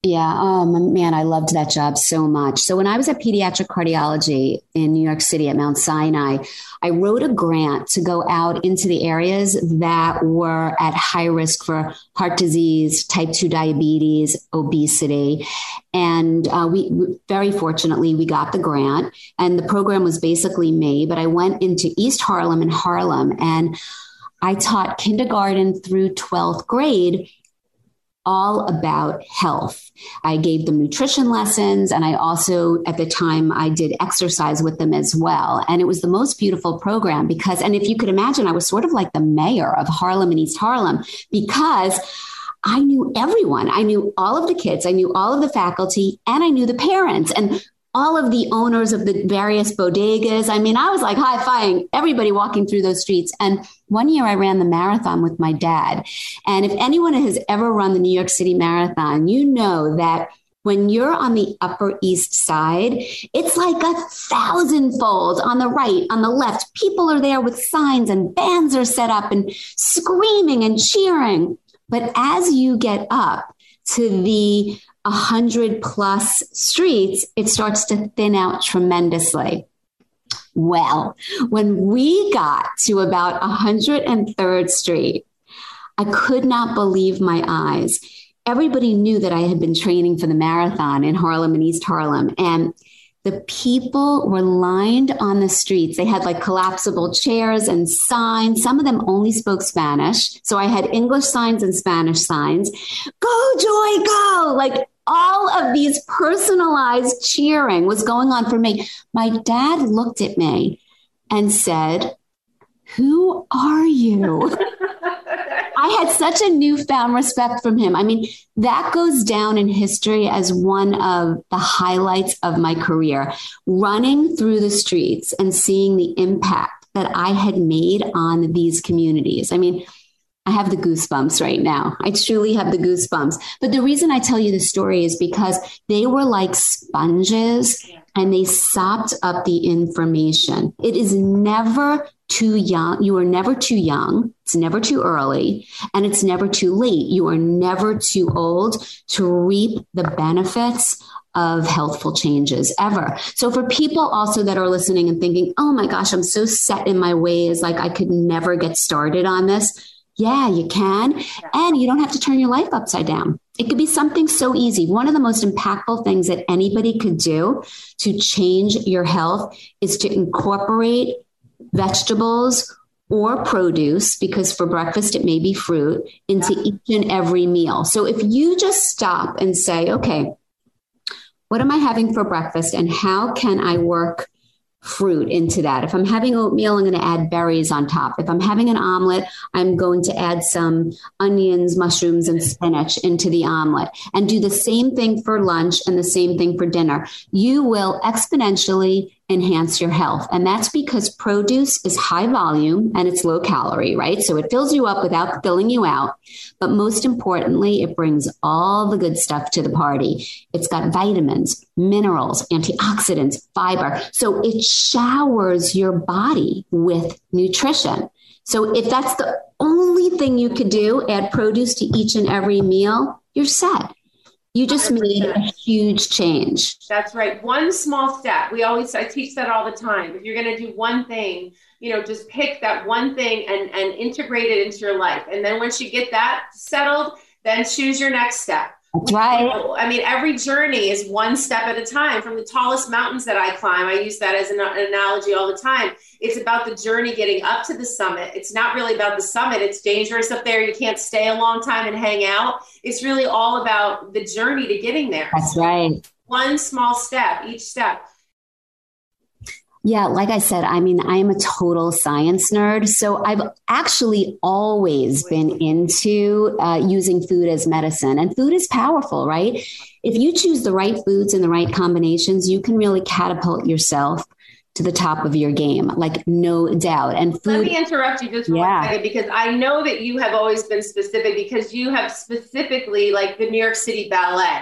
[SPEAKER 5] Yeah. Oh, man, I loved that job so much. So when I was at pediatric cardiology in New York City at Mount Sinai, I wrote a grant to go out into the areas that were at high risk for heart disease, type two diabetes, obesity. And uh, we very fortunately, we got the grant and the program was basically me, but I went into East Harlem and Harlem and I taught kindergarten through twelfth grade all about health. I gave them nutrition lessons. And I also, at the time, I did exercise with them as well. And it was the most beautiful program because, and if you could imagine, I was sort of like the mayor of Harlem and East Harlem because I knew everyone. I knew all of the kids. I knew all of the faculty and I knew the parents and all of the owners of the various bodegas. I mean, I was like high-fiving everybody walking through those streets. And one year I ran the marathon with my dad. And if anyone has ever run the New York City Marathon, you know that when you're on the Upper East Side, it's like a thousandfold on the right, on the left. People are there with signs and bands are set up and screaming and cheering. But as you get up to the one hundred plus streets, it starts to thin out tremendously. Well, when we got to about one hundred third Street, I could not believe my eyes. Everybody knew that I had been training for the marathon in Harlem and East Harlem. And the people were lined on the streets. They had like collapsible chairs and signs. Some of them only spoke Spanish. So I had English signs and Spanish signs. Go, Joy, go! Like all of these personalized cheering was going on for me. My dad looked at me and said, "Who are you?" I had such a newfound respect from him. I mean, that goes down in history as one of the highlights of my career, running through the streets and seeing the impact that I had made on these communities. I mean, I have the goosebumps right now. I truly have the goosebumps. But the reason I tell you the story is because they were like sponges and they sopped up the information. It is never too young. You are never too young. It's never too early. And it's never too late. You are never too old to reap the benefits of healthful changes ever. So for people also that are listening and thinking, oh my gosh, I'm so set in my ways, like I could never get started on this. Yeah, you can. And you don't have to turn your life upside down. It could be something so easy. One of the most impactful things that anybody could do to change your health is to incorporate vegetables or produce, because for breakfast it may be fruit, into each and every meal. So if you just stop and say, okay, what am I having for breakfast and how can I work fruit into that? If I'm having oatmeal, I'm going to add berries on top. If I'm having an omelet, I'm going to add some onions, mushrooms, and spinach into the omelet and do the same thing for lunch and the same thing for dinner. You will exponentially enhance your health. And that's because produce is high volume and it's low calorie, right? So it fills you up without filling you out. But most importantly, it brings all the good stuff to the party. It's got vitamins, minerals, antioxidants, fiber. So it showers your body with nutrition. So if that's the only thing you could do, add produce to each and every meal, you're set. You just made a huge change.
[SPEAKER 4] That's right. One small step. We always, I teach that all the time. If you're going to do one thing, you know, just pick that one thing and, and integrate it into your life. And then once you get that settled, then choose your next step.
[SPEAKER 5] That's right.
[SPEAKER 4] I mean, every journey is one step at a time. From the tallest mountains that I climb, I use that as an, an analogy all the time. It's about the journey getting up to the summit. It's not really about the summit. It's dangerous up there. You can't stay a long time and hang out. It's really all about the journey to getting there.
[SPEAKER 5] That's right.
[SPEAKER 4] One small step, each step.
[SPEAKER 5] Yeah, like I said, I mean, I am a total science nerd. So I've actually always been into uh, using food as medicine. And food is powerful, right? If you choose the right foods and the right combinations, you can really catapult yourself to the top of your game, like no doubt. And food. Let
[SPEAKER 4] me interrupt you just for yeah. one second, because I know that you have always been specific, because you have specifically, like the New York City Ballet.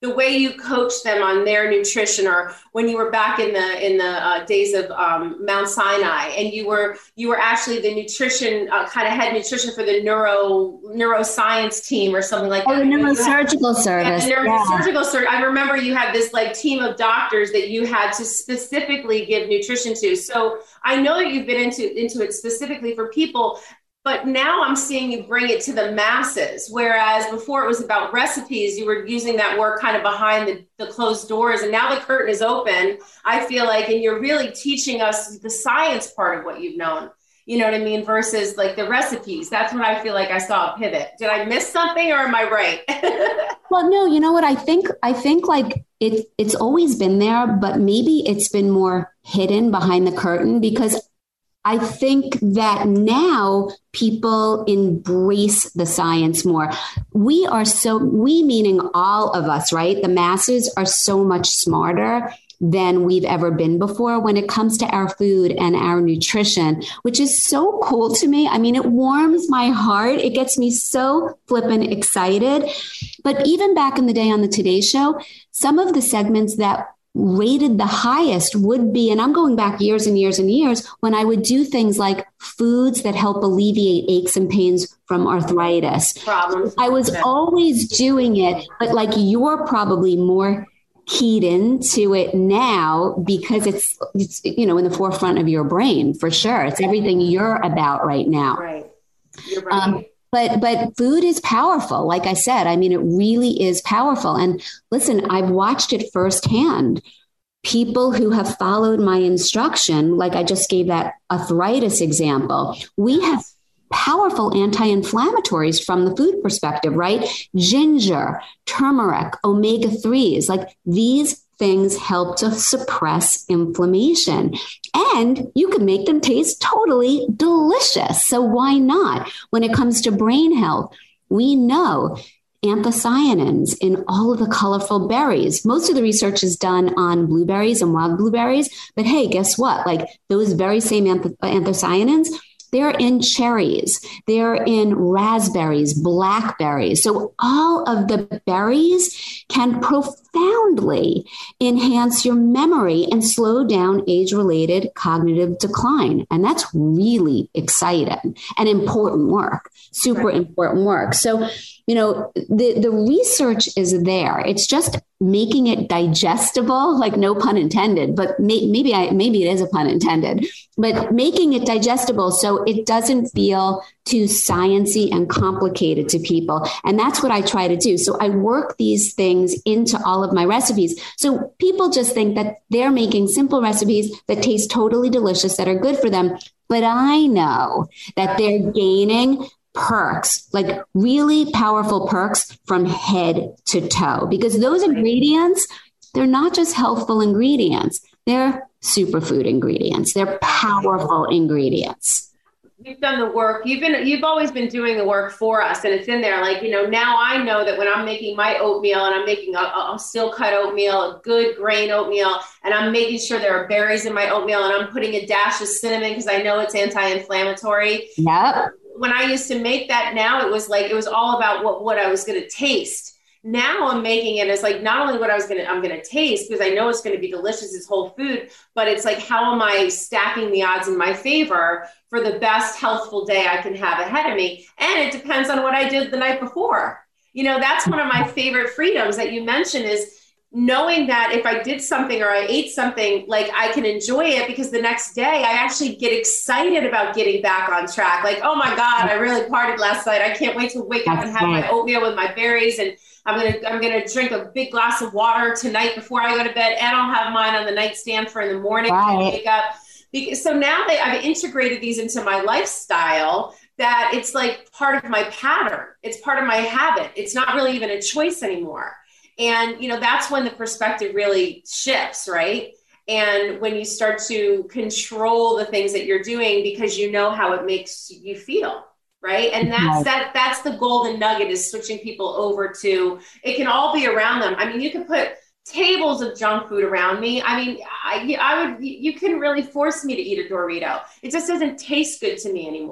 [SPEAKER 4] the way you coach them on their nutrition, or when you were back in the in the uh, days of um, Mount Sinai, and you were you were actually the nutrition uh, kind of head nutrition for the neuro neuroscience team or something like that.
[SPEAKER 5] Oh, the neurosurgical service.
[SPEAKER 4] Yeah, the neurosurgical yeah. service. I remember you had this like team of doctors that you had to specifically give nutrition to. So I know that you've been into into it specifically for people. But now I'm seeing you bring it to the masses, whereas before it was about recipes. You were using that work kind of behind the, the closed doors, and now the curtain is open, I feel like, and you're really teaching us the science part of what you've known, you know what I mean, versus like the recipes. That's what I feel like I saw a pivot. Did I miss something, or am I right?
[SPEAKER 5] Well, no, you know what? I think, I think like it, it's always been there, but maybe it's been more hidden behind the curtain, because I think that now people embrace the science more. We are so, we meaning all of us, right? The masses are so much smarter than we've ever been before when it comes to our food and our nutrition, which is so cool to me. I mean, it warms my heart. It gets me so flippin' excited. But even back in the day on the Today Show, some of the segments that rated the highest would be, and I'm going back years and years and years, when I would do things like foods that help alleviate aches and pains from arthritis.
[SPEAKER 4] Problems.
[SPEAKER 5] I was always doing it, but like you're probably more keyed into it now because it's, it's, you know, in the forefront of your brain for sure. It's everything you're about right now.
[SPEAKER 4] Right. You're right. Um,
[SPEAKER 5] But but food is powerful. Like I said, I mean, it really is powerful. And listen, I've watched it firsthand. People who have followed my instruction, like I just gave that arthritis example, we have powerful anti-inflammatories from the food perspective, right? Ginger, turmeric, omega threes, like these things help to suppress inflammation, and you can make them taste totally delicious. So why not? When it comes to brain health, we know anthocyanins in all of the colorful berries. Most of the research is done on blueberries and wild blueberries, but hey, guess what? Like those very same anth- anthocyanins, they're in cherries, they're in raspberries, blackberries. So all of the berries can profoundly enhance your memory and slow down age-related cognitive decline. And that's really exciting and important work, super right. important work. So, you know, the, the research is there. It's just making it digestible, like no pun intended, but may, maybe I, maybe it is a pun intended, but making it digestible so it doesn't feel too sciencey and complicated to people. And that's what I try to do. So I work these things into all of my recipes. So people just think that they're making simple recipes that taste totally delicious, that are good for them. But I know that they're gaining perks, like really powerful perks from head to toe, because those ingredients, they're not just healthful ingredients, they're superfood ingredients. They're powerful ingredients.
[SPEAKER 4] You've done the work. You've been, you've always been doing the work for us, and it's in there. Like, you know, now I know that when I'm making my oatmeal and I'm making a, a still cut oatmeal, a good grain oatmeal, and I'm making sure there are berries in my oatmeal, and I'm putting a dash of cinnamon because I know it's anti-inflammatory.
[SPEAKER 5] Yep.
[SPEAKER 4] When I used to make that, now it was like, it was all about what, what I was going to taste. Now I'm making it as like, not only what I was going to, I'm going to taste, because I know it's going to be delicious, it's whole food, but it's like, how am I stacking the odds in my favor for the best healthful day I can have ahead of me? And it depends on what I did the night before. You know, that's one of my favorite freedoms that you mentioned, is knowing that if I did something or I ate something, like I can enjoy it, because the next day I actually get excited about getting back on track. Like, oh my God, I really partied last night. I can't wait to wake up and have my oatmeal with my berries, and I'm going to, I'm going to drink a big glass of water tonight before I go to bed, and I'll have mine on the nightstand for in the morning when I wake up. Because, so now that I've integrated these into my lifestyle, that it's like part of my pattern. It's part of my habit. It's not really even a choice anymore. And, you know, that's when the perspective really shifts, right? And when you start to control the things that you're doing because you know how it makes you feel, right? And that's that that's the golden nugget, is switching people over to, it can all be around them. I mean, you could put tables of junk food around me. I mean, I, I would, you couldn't really force me to eat a Dorito. It just doesn't taste good to me anymore.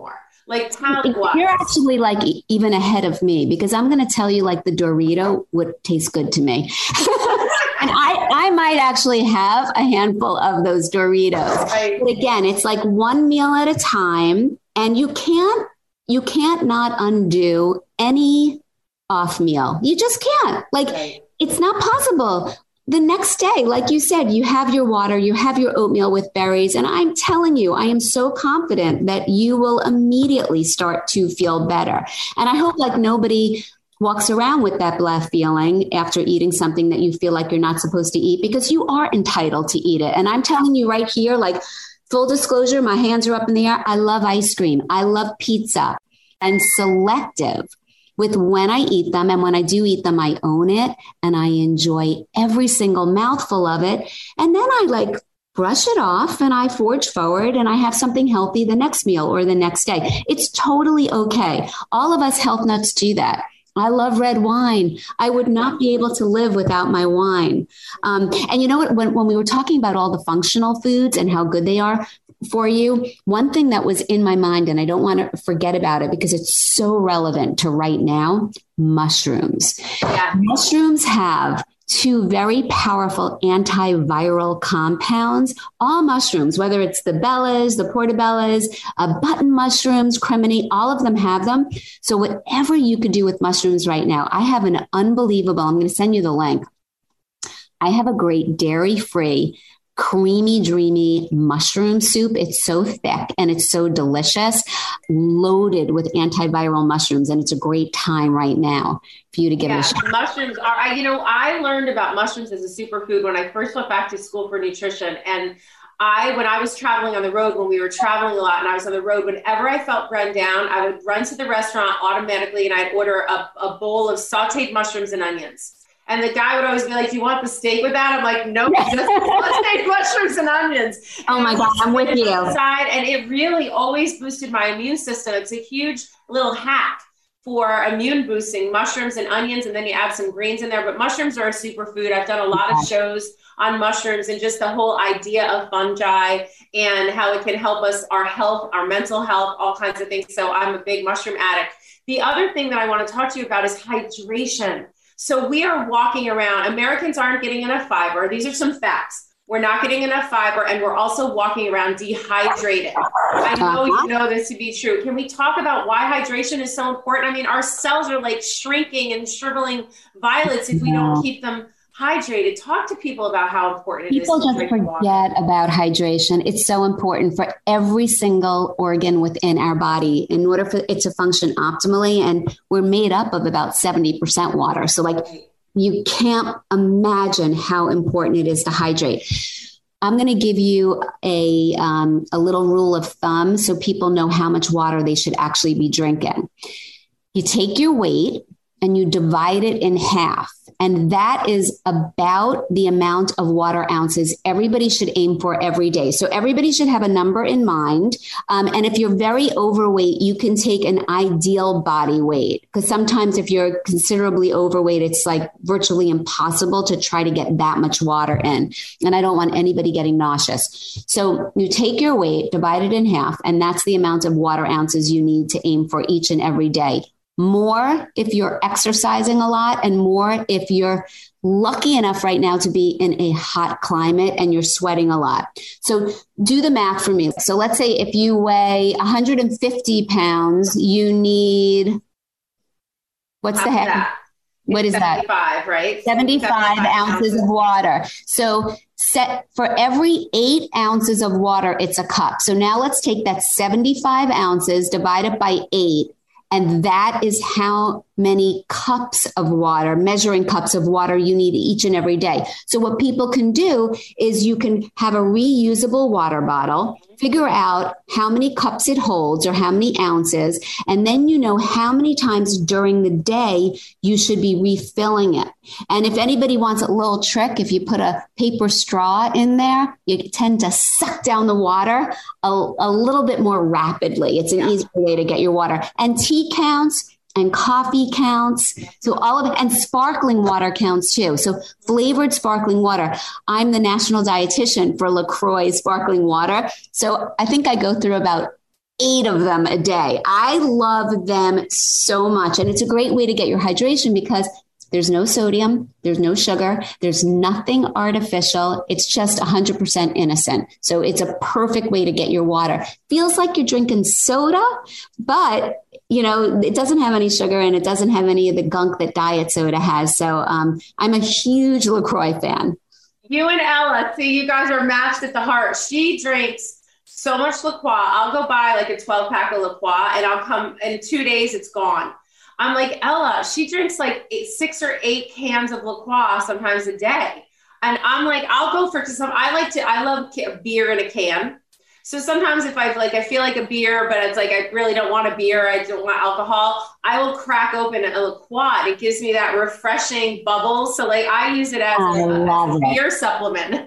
[SPEAKER 4] like talent wise.
[SPEAKER 5] You're actually like even ahead of me because I'm going to tell you like the Dorito would taste good to me. And I, I might actually have a handful of those Doritos. Right. But again, it's like one meal at a time, and you can't, you can't not undo any off meal. You just can't. Like, right. It's not possible. The next day, like you said, you have your water, you have your oatmeal with berries. And I'm telling you, I am so confident that you will immediately start to feel better. And I hope like nobody walks around with that blah feeling after eating something that you feel like you're not supposed to eat, because you are entitled to eat it. And I'm telling you right here, like full disclosure, my hands are up in the air. I love ice cream. I love pizza. I'm selective with when I eat them. And when I do eat them, I own it and I enjoy every single mouthful of it. And then I like brush it off and I forge forward and I have something healthy the next meal or the next day. It's totally okay. All of us health nuts do that. I love red wine. I would not be able to live without my wine. Um, and you know what, when, when we were talking about all the functional foods and how good they are for you, one thing that was in my mind, and I don't want to forget about it because it's so relevant to right now, mushrooms. Yeah. Mushrooms have two very powerful antiviral compounds. All mushrooms, whether it's the bellas, the portobellas, uh, button mushrooms, cremini, all of them have them. So whatever you could do with mushrooms right now, I have an unbelievable, I'm going to send you the link. I have a great dairy-free, creamy, dreamy mushroom soup. It's so thick and it's so delicious, loaded with antiviral mushrooms. And it's a great time right now for you to give
[SPEAKER 4] yeah,
[SPEAKER 5] it a shot.
[SPEAKER 4] Mushrooms are, I, you know, I learned about mushrooms as a superfood when I first went back to school for nutrition. And I, when I was traveling on the road, when we were traveling a lot and I was on the road, whenever I felt run down, I would run to the restaurant automatically and I'd order a, a bowl of sauteed mushrooms and onions. And the guy would always be like, do you want the steak with that? I'm like, nope, just sauteed mushrooms and onions.
[SPEAKER 5] Oh my God, I'm with you.
[SPEAKER 4] Side, and it really always boosted my immune system. It's a huge little hack for immune boosting, mushrooms and onions. And then you add some greens in there. But mushrooms are a superfood. I've done a lot of shows on mushrooms and just the whole idea of fungi and how it can help us, our health, our mental health, all kinds of things. So I'm a big mushroom addict. The other thing that I want to talk to you about is hydration. So we are walking around, Americans aren't getting enough fiber. These are some facts. We're not getting enough fiber, and we're also walking around dehydrated. I know you know this to be true. Can we talk about why hydration is so important? I mean, our cells are like shrinking and shriveling violets if we don't keep them hydrated. Talk to people about how important it
[SPEAKER 5] people
[SPEAKER 4] is. People
[SPEAKER 5] just forget about hydration. It's so important for every single organ within our body in order for it to function optimally. And we're made up of about seventy percent water. So like you can't imagine how important it is to hydrate. I'm going to give you a, um, a little rule of thumb so people know how much water they should actually be drinking. You take your weight and you divide it in half. And that is about the amount of water ounces everybody should aim for every day. So everybody should have a number in mind. Um, and if you're very overweight, you can take an ideal body weight. Because sometimes if you're considerably overweight, it's like virtually impossible to try to get that much water in. And I don't want anybody getting nauseous. So you take your weight, divide it in half, and that's the amount of water ounces you need to aim for each and every day. More if you're exercising a lot, and more if you're lucky enough right now to be in a hot climate and you're sweating a lot. So do the math for me. So let's say if you weigh one hundred fifty pounds, you need, what's Not the heck?
[SPEAKER 4] That.
[SPEAKER 5] What is
[SPEAKER 4] seventy-five,
[SPEAKER 5] that?
[SPEAKER 4] Right?
[SPEAKER 5] seventy-five, seventy-five ounces of water. So set for every eight ounces of water, it's a cup. So now let's take that seventy-five ounces, divide it by eight. And that is how many cups of water, measuring cups of water you need each and every day. So what people can do is you can have a reusable water bottle, figure out how many cups it holds or how many ounces, and then you know how many times during the day you should be refilling it. And if anybody wants a little trick, if you put a paper straw in there, you tend to suck down the water a, a little bit more rapidly. It's an yeah. easier way to get your water. And tea counts and coffee counts. So all of it, and sparkling water counts too. So flavored sparkling water. I'm the national dietitian for LaCroix sparkling water. So I think I go through about eight of them a day. I love them so much. And it's a great way to get your hydration because there's no sodium, there's no sugar, there's nothing artificial. It's just one hundred percent innocent. So it's a perfect way to get your water. Feels like you're drinking soda, but you know, it doesn't have any sugar and it doesn't have any of the gunk that diet soda has. So um, I'm a huge LaCroix fan.
[SPEAKER 4] You and Ella, see, you guys are matched at the heart. She drinks so much La Croix. I'll go buy like a twelve pack of La Croix and I'll come in two days, it's gone. I'm like, Ella, she drinks like eight, six or eight cans of La Croix sometimes a day. And I'm like, I'll go for some, I like to, I love beer in a can. So sometimes if I like, I feel like a beer, but it's like, I really don't want a beer. I don't want alcohol. I will crack open a La Croix. It gives me that refreshing bubble. So like I use it as, a, as a beer supplement.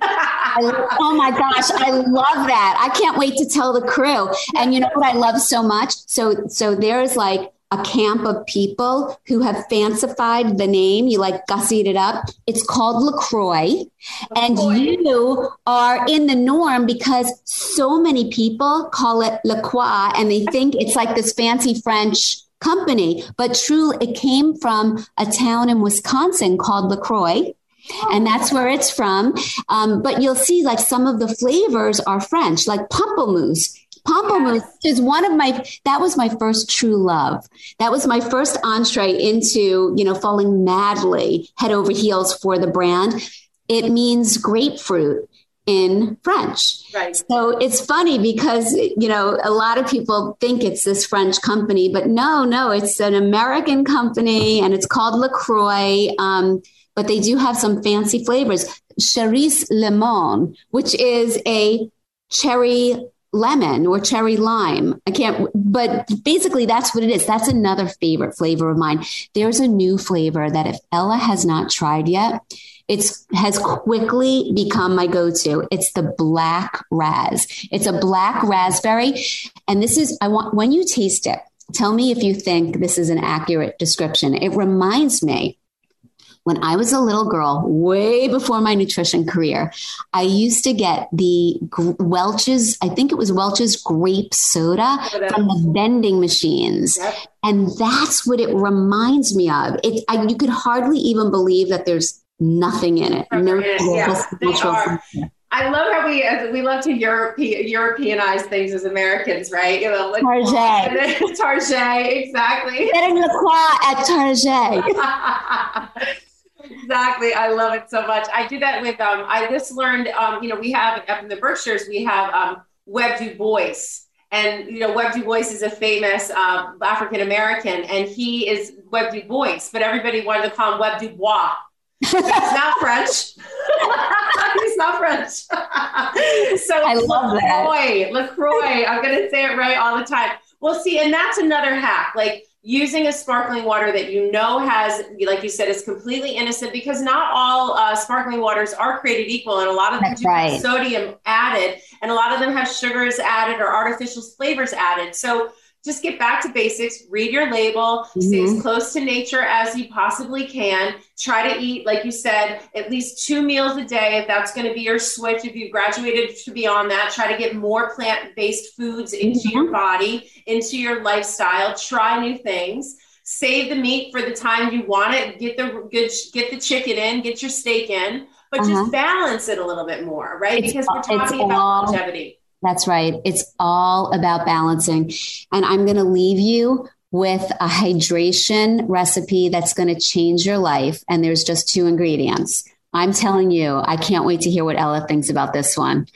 [SPEAKER 5] Oh my gosh. I love that. I can't wait to tell the crew. And you know what I love so much? So, so there's like a camp of people who have fancified the name. You like gussied it up. It's called LaCroix. And you are in the norm because so many people call it La Croix and they think it's like this fancy French company, but truly it came from a town in Wisconsin called LaCroix. And that's where it's from. Um, but you'll see like some of the flavors are French, like pamplemousse. Pamplemousse is one of my, that was my first true love. That was my first entree into, you know, falling madly head over heels for the brand. It means grapefruit in French.
[SPEAKER 4] Right.
[SPEAKER 5] So it's funny because, you know, a lot of people think it's this French company, but no, no, it's an American company and it's called LaCroix. Um, but they do have some fancy flavors. Cerise Lemon, which is a cherry lemon or cherry lime. I can't, but basically that's what it is. That's another favorite flavor of mine. There's a new flavor that if Ella has not tried yet, it's has quickly become my go-to. It's the black ras. It's a black raspberry. And this is, I want, when you taste it, tell me if you think this is an accurate description. It reminds me when I was a little girl, way before my nutrition career, I used to get the Welch's, I think it was Welch's grape soda from the vending machines. Yep. And that's what it reminds me of. It, I, you could hardly even believe that there's nothing in it. No,
[SPEAKER 4] yeah, they are. I love how we uh, we love to Europe, Europeanize things as Americans, right? You know, like
[SPEAKER 5] Target.
[SPEAKER 4] Target, exactly.
[SPEAKER 5] Getting La Croix at Target.
[SPEAKER 4] Exactly. I love it so much. I do that with, um, I just learned, um, you know, we have up in the Berkshires, we have um, Webb Du Bois. And, you know, Webb Du Bois is a famous uh, African-American, and he is Webb Du Bois, but everybody wanted to call him Webb Du Bois. He's not French. He's not French. So
[SPEAKER 5] I love
[SPEAKER 4] LaCroix,
[SPEAKER 5] that.
[SPEAKER 4] LaCroix. I'm going to say it right all the time. Well, see, and that's another hack. Like, using a sparkling water that you know has, like you said, is completely innocent, because not all uh, sparkling waters are created equal. And a lot of them
[SPEAKER 5] That's
[SPEAKER 4] do
[SPEAKER 5] right.
[SPEAKER 4] have sodium added, and a lot of them have sugars added or artificial flavors added. So just get back to basics, read your label, mm-hmm. stay as close to nature as you possibly can. Try to eat, like you said, at least two meals a day. If that's going to be your switch, if you've graduated to beyond that, try to get more plant-based foods into mm-hmm. your body, into your lifestyle. Try new things. Save the meat for the time you want it. Get the good, get the chicken in, get your steak in, but uh-huh. just balance it a little bit more, right? It's, because we're talking about all- longevity.
[SPEAKER 5] That's right. It's all about balancing. And I'm going to leave you with a hydration recipe that's going to change your life. And there's just two ingredients. I'm telling you, I can't wait to hear what Ella thinks about this one.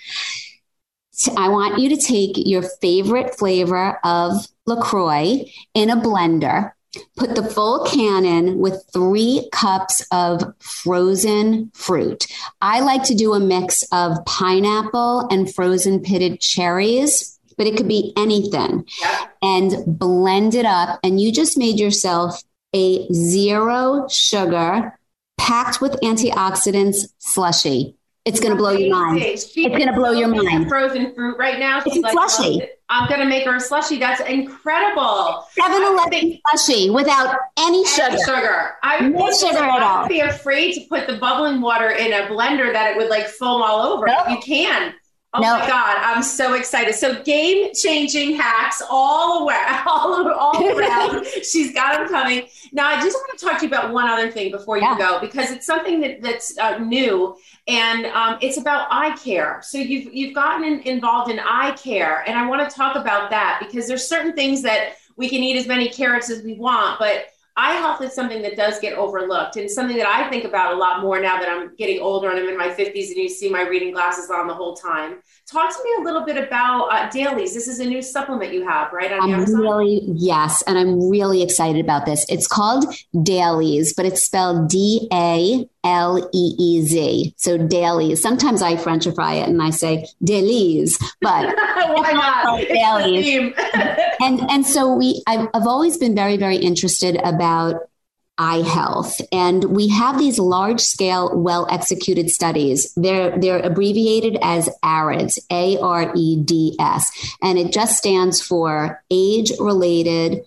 [SPEAKER 5] I want you to take your favorite flavor of LaCroix in a blender, put the full can in with three cups of frozen fruit. I like to do a mix of pineapple and frozen pitted cherries, but it could be anything. Yeah. And blend it up. And you just made yourself a zero sugar, packed with antioxidants slushy. It's going to blow your mind. It's going to blow your mind.
[SPEAKER 4] Frozen fruit right now.
[SPEAKER 5] She's it's like, slushy.
[SPEAKER 4] I'm going to make her a slushy. That's incredible.
[SPEAKER 5] seven eleven slushy without any sugar.
[SPEAKER 4] Any sugar. I
[SPEAKER 5] no
[SPEAKER 4] would
[SPEAKER 5] sugar at all.
[SPEAKER 4] be afraid to put the bubbling water in a blender that it would like foam all over. Nope. You can. Oh nope. my God, I'm so excited. So game-changing hacks all around, all, all around. She's got them coming. Now, I just want to talk to you about one other thing before you yeah. go, because it's something that, that's uh, new, and um, it's about eye care. So you've you've gotten in, involved in eye care, and I want to talk about that, because there's certain things that we can eat as many carrots as we want, but eye health is something that does get overlooked, and something that I think about a lot more now that I'm getting older and I'm in my fifties and you see my reading glasses on the whole time. Talk to me a little bit about uh, Dailies. This is a new supplement you have, right? On
[SPEAKER 5] I'm
[SPEAKER 4] Amazon?
[SPEAKER 5] really, yes. And I'm really excited about this. It's called Dailies, but it's spelled D A L E E Z. So Dailies. Sometimes I Frenchify it and I say Dailies, but
[SPEAKER 4] why not?
[SPEAKER 5] Dailies. and, and so we, I've, I've always been very, very interested about eye health. And we have these large scale, well executed studies. They're, they're abbreviated as AREDS, A R E D S. And it just stands for age related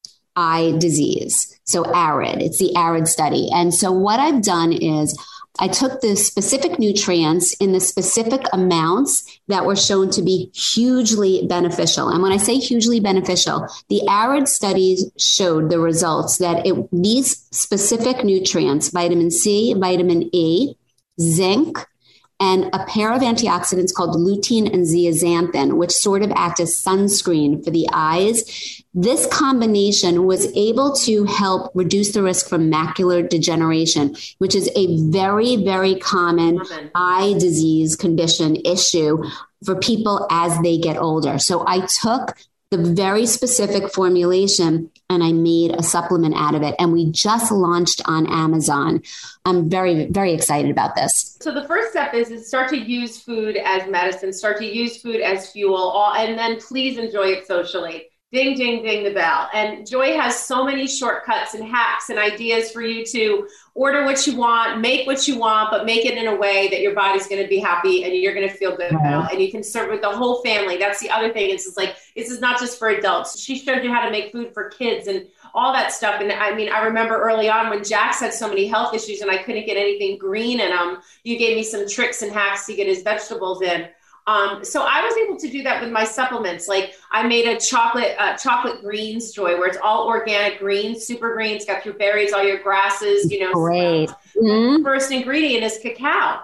[SPEAKER 5] eye disease. So ARED, it's the ARED study. And so what I've done is I took the specific nutrients in the specific amounts that were shown to be hugely beneficial. And when I say hugely beneficial, the ARED studies showed the results that it, these specific nutrients, vitamin C, vitamin E, zinc, and a pair of antioxidants called lutein and zeaxanthin, which sort of act as sunscreen for the eyes. This combination was able to help reduce the risk from macular degeneration, which is a very, very common eye disease condition issue for people as they get older. So I took the very specific formulation and I made a supplement out of it. And we just launched on Amazon. I'm very, very excited about this.
[SPEAKER 4] So the first step is, is start to use food as medicine, start to use food as fuel, all, and then please enjoy it socially. Ding, ding, ding the bell. And Joy has so many shortcuts and hacks and ideas for you to order what you want, make what you want, but make it in a way that your body's going to be happy and you're going to feel good about, and you can serve with the whole family. That's the other thing. It's just like, this is not just for adults. She showed you how to make food for kids and all that stuff. And I mean, I remember early on when Jax had so many health issues and I couldn't get anything green in him, you gave me some tricks and hacks to get his vegetables in. Um, so I was able to do that with my supplements. Like I made a chocolate, uh, chocolate greens, Joy, where it's all organic greens, super green. It's got your berries, all your grasses, you know.
[SPEAKER 5] Great.
[SPEAKER 4] Mm-hmm. The first ingredient is cacao.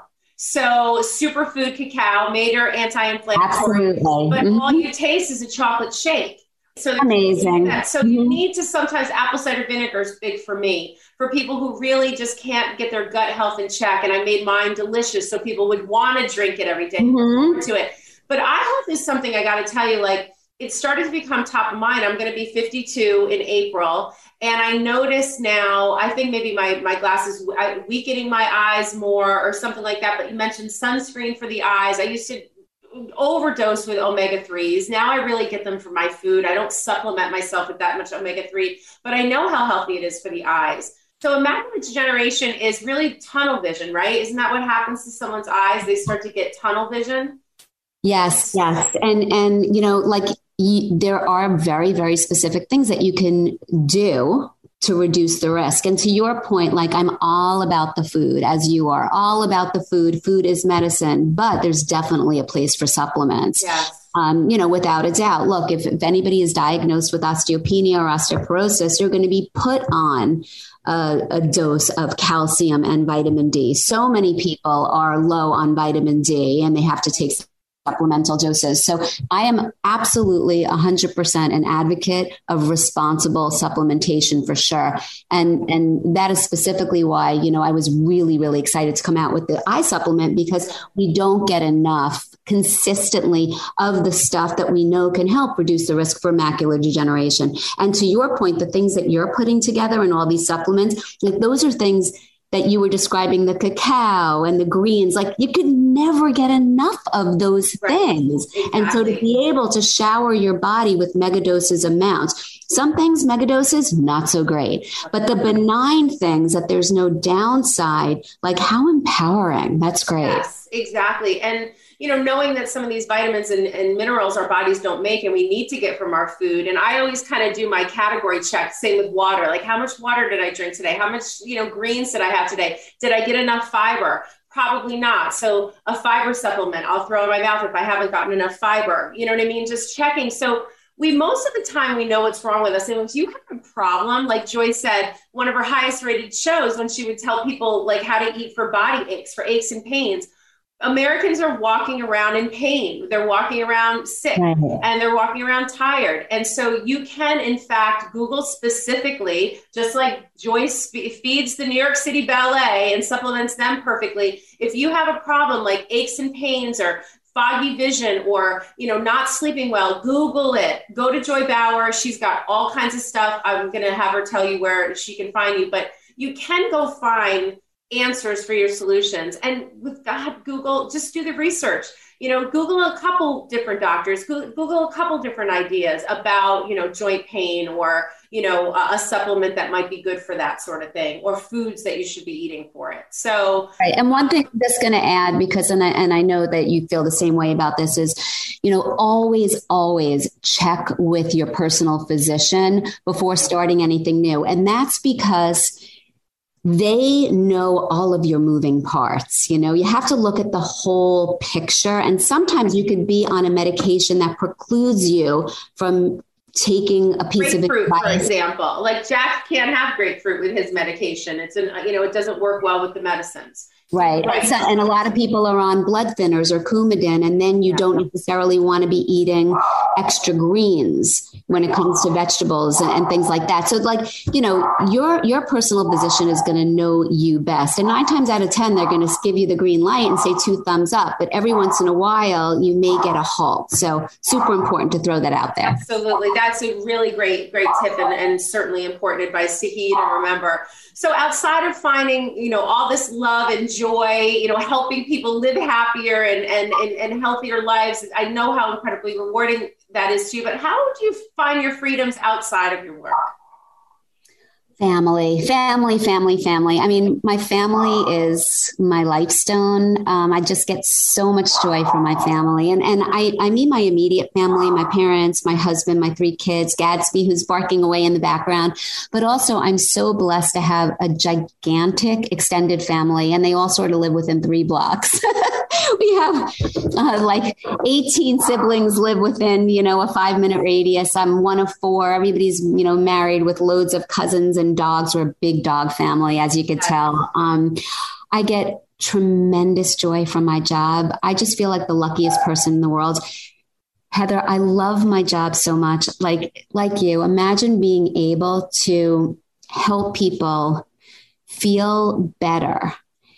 [SPEAKER 4] So superfood cacao, made her anti-inflammatory.
[SPEAKER 5] Absolutely.
[SPEAKER 4] But
[SPEAKER 5] mm-hmm.
[SPEAKER 4] all you taste is a chocolate shake. So
[SPEAKER 5] amazing.
[SPEAKER 4] So mm-hmm. you need to sometimes, apple cider vinegar is big for me, for people who really just can't get their gut health in check. And I made mine delicious so people would want to drink it every day mm-hmm. to it. But eye health is something I got to tell you, like it started to become top of mind. I'm going to be fifty-two in April. And I notice now, I think maybe my, my glasses, I, weakening my eyes more or something like that. But you mentioned sunscreen for the eyes. I used to overdose with omega threes. Now I really get them from my food. I don't supplement myself with that much omega three, but I know how healthy it is for the eyes. So macular degeneration is really tunnel vision, right? Isn't that what happens to someone's eyes? They start to get tunnel vision.
[SPEAKER 5] Yes, yes. And, and you know, like y- there are very, very specific things that you can do to reduce the risk. And to your point, like I'm all about the food, as you are, all about the food. Food is medicine, but there's definitely a place for supplements.
[SPEAKER 4] Yes.
[SPEAKER 5] Um, you know, without a doubt. Look, if, if anybody is diagnosed with osteopenia or osteoporosis, you're going to be put on a, a dose of calcium and vitamin D. So many people are low on vitamin D and they have to take supplemental doses. So I am absolutely one hundred percent an advocate of responsible supplementation for sure. And, and that is specifically why, you know, I was really, really excited to come out with the eye supplement, because we don't get enough consistently of the stuff that we know can help reduce the risk for macular degeneration. And to your point, the things that you're putting together and all these supplements, like those are things that you were describing, the cacao and the greens, like you could never get enough of those right. things. Exactly. And so to be able to shower your body with megadoses amounts, some things, megadoses, not so great, but the benign things that there's no downside, like how empowering. That's great.
[SPEAKER 4] Yes, exactly. And you know, knowing that some of these vitamins and, and minerals our bodies don't make and we need to get from our food. And I always kind of do my category check, same with water, like how much water did I drink today? How much, you know, greens did I have today? Did I get enough fiber? Probably not. So a fiber supplement, I'll throw in my mouth if I haven't gotten enough fiber. You know what I mean? Just checking. So we, most of the time we know what's wrong with us. And if you have a problem, like Joy said, one of her highest rated shows when she would tell people like how to eat for body aches, for aches and pains, Americans are walking around in pain. They're walking around sick mm-hmm. and they're walking around tired. And so you can, in fact, Google specifically, just like Joyce feeds the New York City Ballet and supplements them perfectly. If you have a problem like aches and pains or foggy vision or, you know, not sleeping well, Google it. Go to Joy Bauer. She's got all kinds of stuff. I'm going to have her tell you where she can find you, but you can go find answers for your solutions. And with God, Google, just do the research, you know, Google a couple different doctors, Google a couple different ideas about, you know, joint pain or, you know, a, a supplement that might be good for that sort of thing, or foods that you should be eating for it. So,
[SPEAKER 5] right. And one thing I'm just going to add, because, and I, and I know that you feel the same way about this, is, you know, always, always check with your personal physician before starting anything new. And that's because they know all of your moving parts. You know, you have to look at the whole picture. And sometimes you could be on a medication that precludes you from taking a piece of
[SPEAKER 4] grapefruit,
[SPEAKER 5] advice.
[SPEAKER 4] For example, like Jack can't have grapefruit with his medication. It's an, you know, it doesn't work well with the medicines.
[SPEAKER 5] Right. right. So, and a lot of people are on blood thinners or Coumadin, and then you yeah. don't necessarily want to be eating extra greens when it comes to vegetables and, and things like that. So like, you know, your, your personal physician is going to know you best. And nine times out of ten, they're going to give you the green light and say two thumbs up. But every once in a while, you may get a halt. So super important to throw that out there.
[SPEAKER 4] Absolutely. That's a really great, great tip and, and certainly important advice to heed and remember. So outside of finding, you know, all this love and joy, you know, helping people live happier and, and, and, and healthier lives, I know how incredibly rewarding that is to you, but how do you find your freedoms outside of your work?
[SPEAKER 5] Family, family, family, family. I mean, my family is my lifestone. Um, I just get so much joy from my family. And and I, I mean my immediate family, my parents, my husband, my three kids, Gadsby, who's barking away in the background. But also I'm so blessed to have a gigantic extended family, and they all sort of live within three blocks. We have uh, like eighteen siblings live within, you know, a five minute radius. I'm one of four. Everybody's, you know, married with loads of cousins and dogs. We're a big dog family, as you could tell. Um, I get tremendous joy from my job. I just feel like the luckiest person in the world. Heather, I love my job so much. Like, like you, imagine being able to help people feel better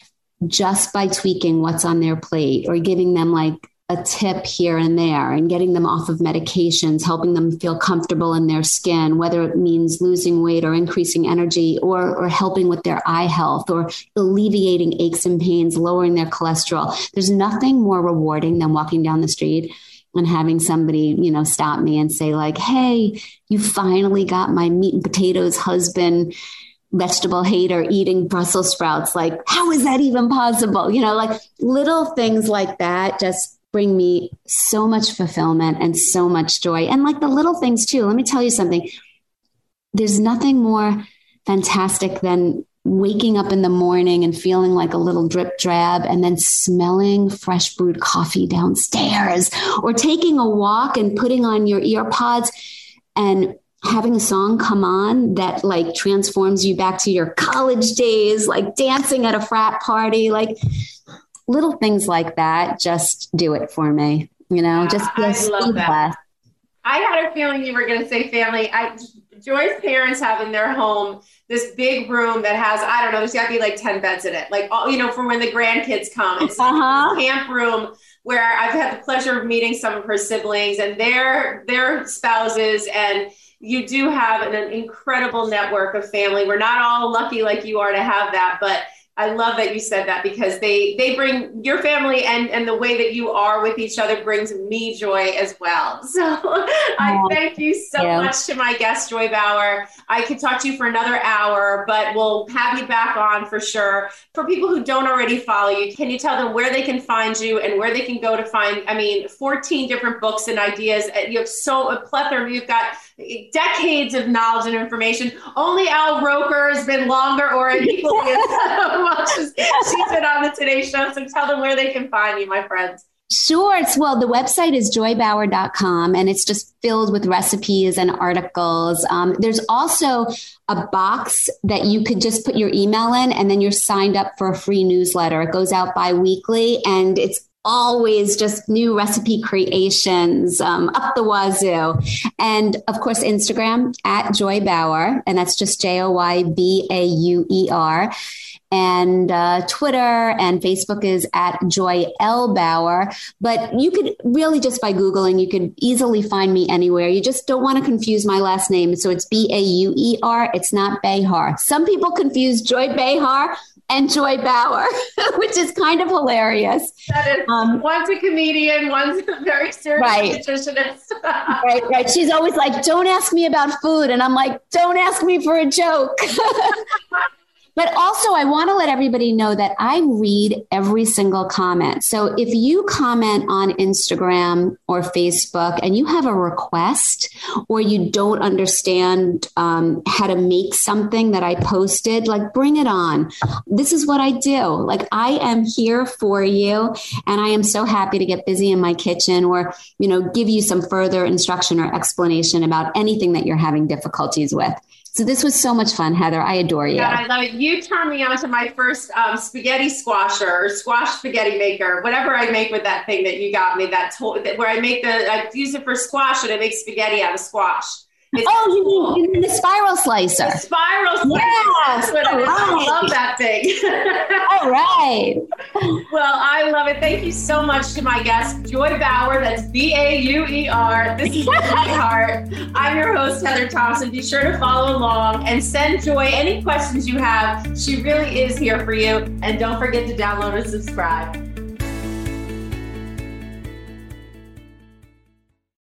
[SPEAKER 5] just by tweaking what's on their plate or giving them like a tip here and there and getting them off of medications, helping them feel comfortable in their skin, whether it means losing weight or increasing energy or, or helping with their eye health or alleviating aches and pains, lowering their cholesterol. There's nothing more rewarding than walking down the street and having somebody, you know, stop me and say like, hey, you finally got my meat and potatoes husband, vegetable hater, eating Brussels sprouts. Like, how is that even possible? You know, like little things like that just bring me so much fulfillment and so much joy. And like the little things too, let me tell you something. There's nothing more fantastic than waking up in the morning and feeling like a little drip drab and then smelling fresh brewed coffee downstairs, or taking a walk and putting on your ear pods and having a song come on that like transforms you back to your college days, like dancing at a frat party, like little things like that. Just do it for me. You know, just
[SPEAKER 4] I love that. I had a feeling you were going to say family. I, Joy's parents have in their home this big room that has, I don't know, there's got to be like ten beds in it. Like, all, you know, for when the grandkids come, it's uh-huh. like a camp room where I've had the pleasure of meeting some of her siblings and their, their spouses, and you do have an, an incredible network of family. We're not all lucky like you are to have that, but I love that you said that, because they, they bring your family and, and the way that you are with each other brings me joy as well. So I thank you so yeah. much to my guest, Joy Bauer. I could talk to you for another hour, but we'll have you back on for sure. For people who don't already follow you, can you tell them where they can find you and where they can go to find, I mean, fourteen different books and ideas. You have so a plethora. You've got decades of knowledge and information. Only Al Roker has been longer or equally as much as she's been on the Today Show. So tell them where they can find you, my friends.
[SPEAKER 5] Sure. It's, well, the website is joy bauer dot com, and it's just filled with recipes and articles. Um, there's also a box that you could just put your email in, and then you're signed up for a free newsletter. It goes out bi-weekly, and it's always just new recipe creations um, up the wazoo. And of course, Instagram at Joy Bauer, and that's just J O Y B A U E R. And uh, Twitter and Facebook is at Joy L Bauer. But you could really just by Googling, you could easily find me anywhere. You just don't want to confuse my last name. So it's B A U E R. It's not Behar. Some people confuse Joy Behar and Joy Bauer, which is kind of hilarious.
[SPEAKER 4] That is, um, one's a comedian, one's a very serious
[SPEAKER 5] right.
[SPEAKER 4] nutritionist.
[SPEAKER 5] right, right. She's always like, don't ask me about food. And I'm like, don't ask me for a joke. But also, I want to let everybody know that I read every single comment. So if you comment on Instagram or Facebook and you have a request or you don't understand um, how to make something that I posted, like bring it on. This is what I do. Like I am here for you. And I am so happy to get busy in my kitchen or, you know, give you some further instruction or explanation about anything that you're having difficulties with. So this was so much fun, Heather. I adore you.
[SPEAKER 4] Yeah, I love it. You turned me on to my first um, spaghetti squasher or squash spaghetti maker, whatever I make with that thing that you got me, that to- where I make the, I use it for squash and I make spaghetti out of squash. It's
[SPEAKER 5] oh, you mean, you mean the spiral slicer?
[SPEAKER 4] The spiral slicer.
[SPEAKER 5] Yes.
[SPEAKER 4] That's what it is.
[SPEAKER 5] Right.
[SPEAKER 4] I love that thing.
[SPEAKER 5] All right.
[SPEAKER 4] Well, I love it. Thank you so much to my guest, Joy Bauer. That's B A U E R. This is My Heart. I'm your host, Heather Thompson. Be sure to follow along and send Joy any questions you have. She really is here for you. And don't forget to download and subscribe.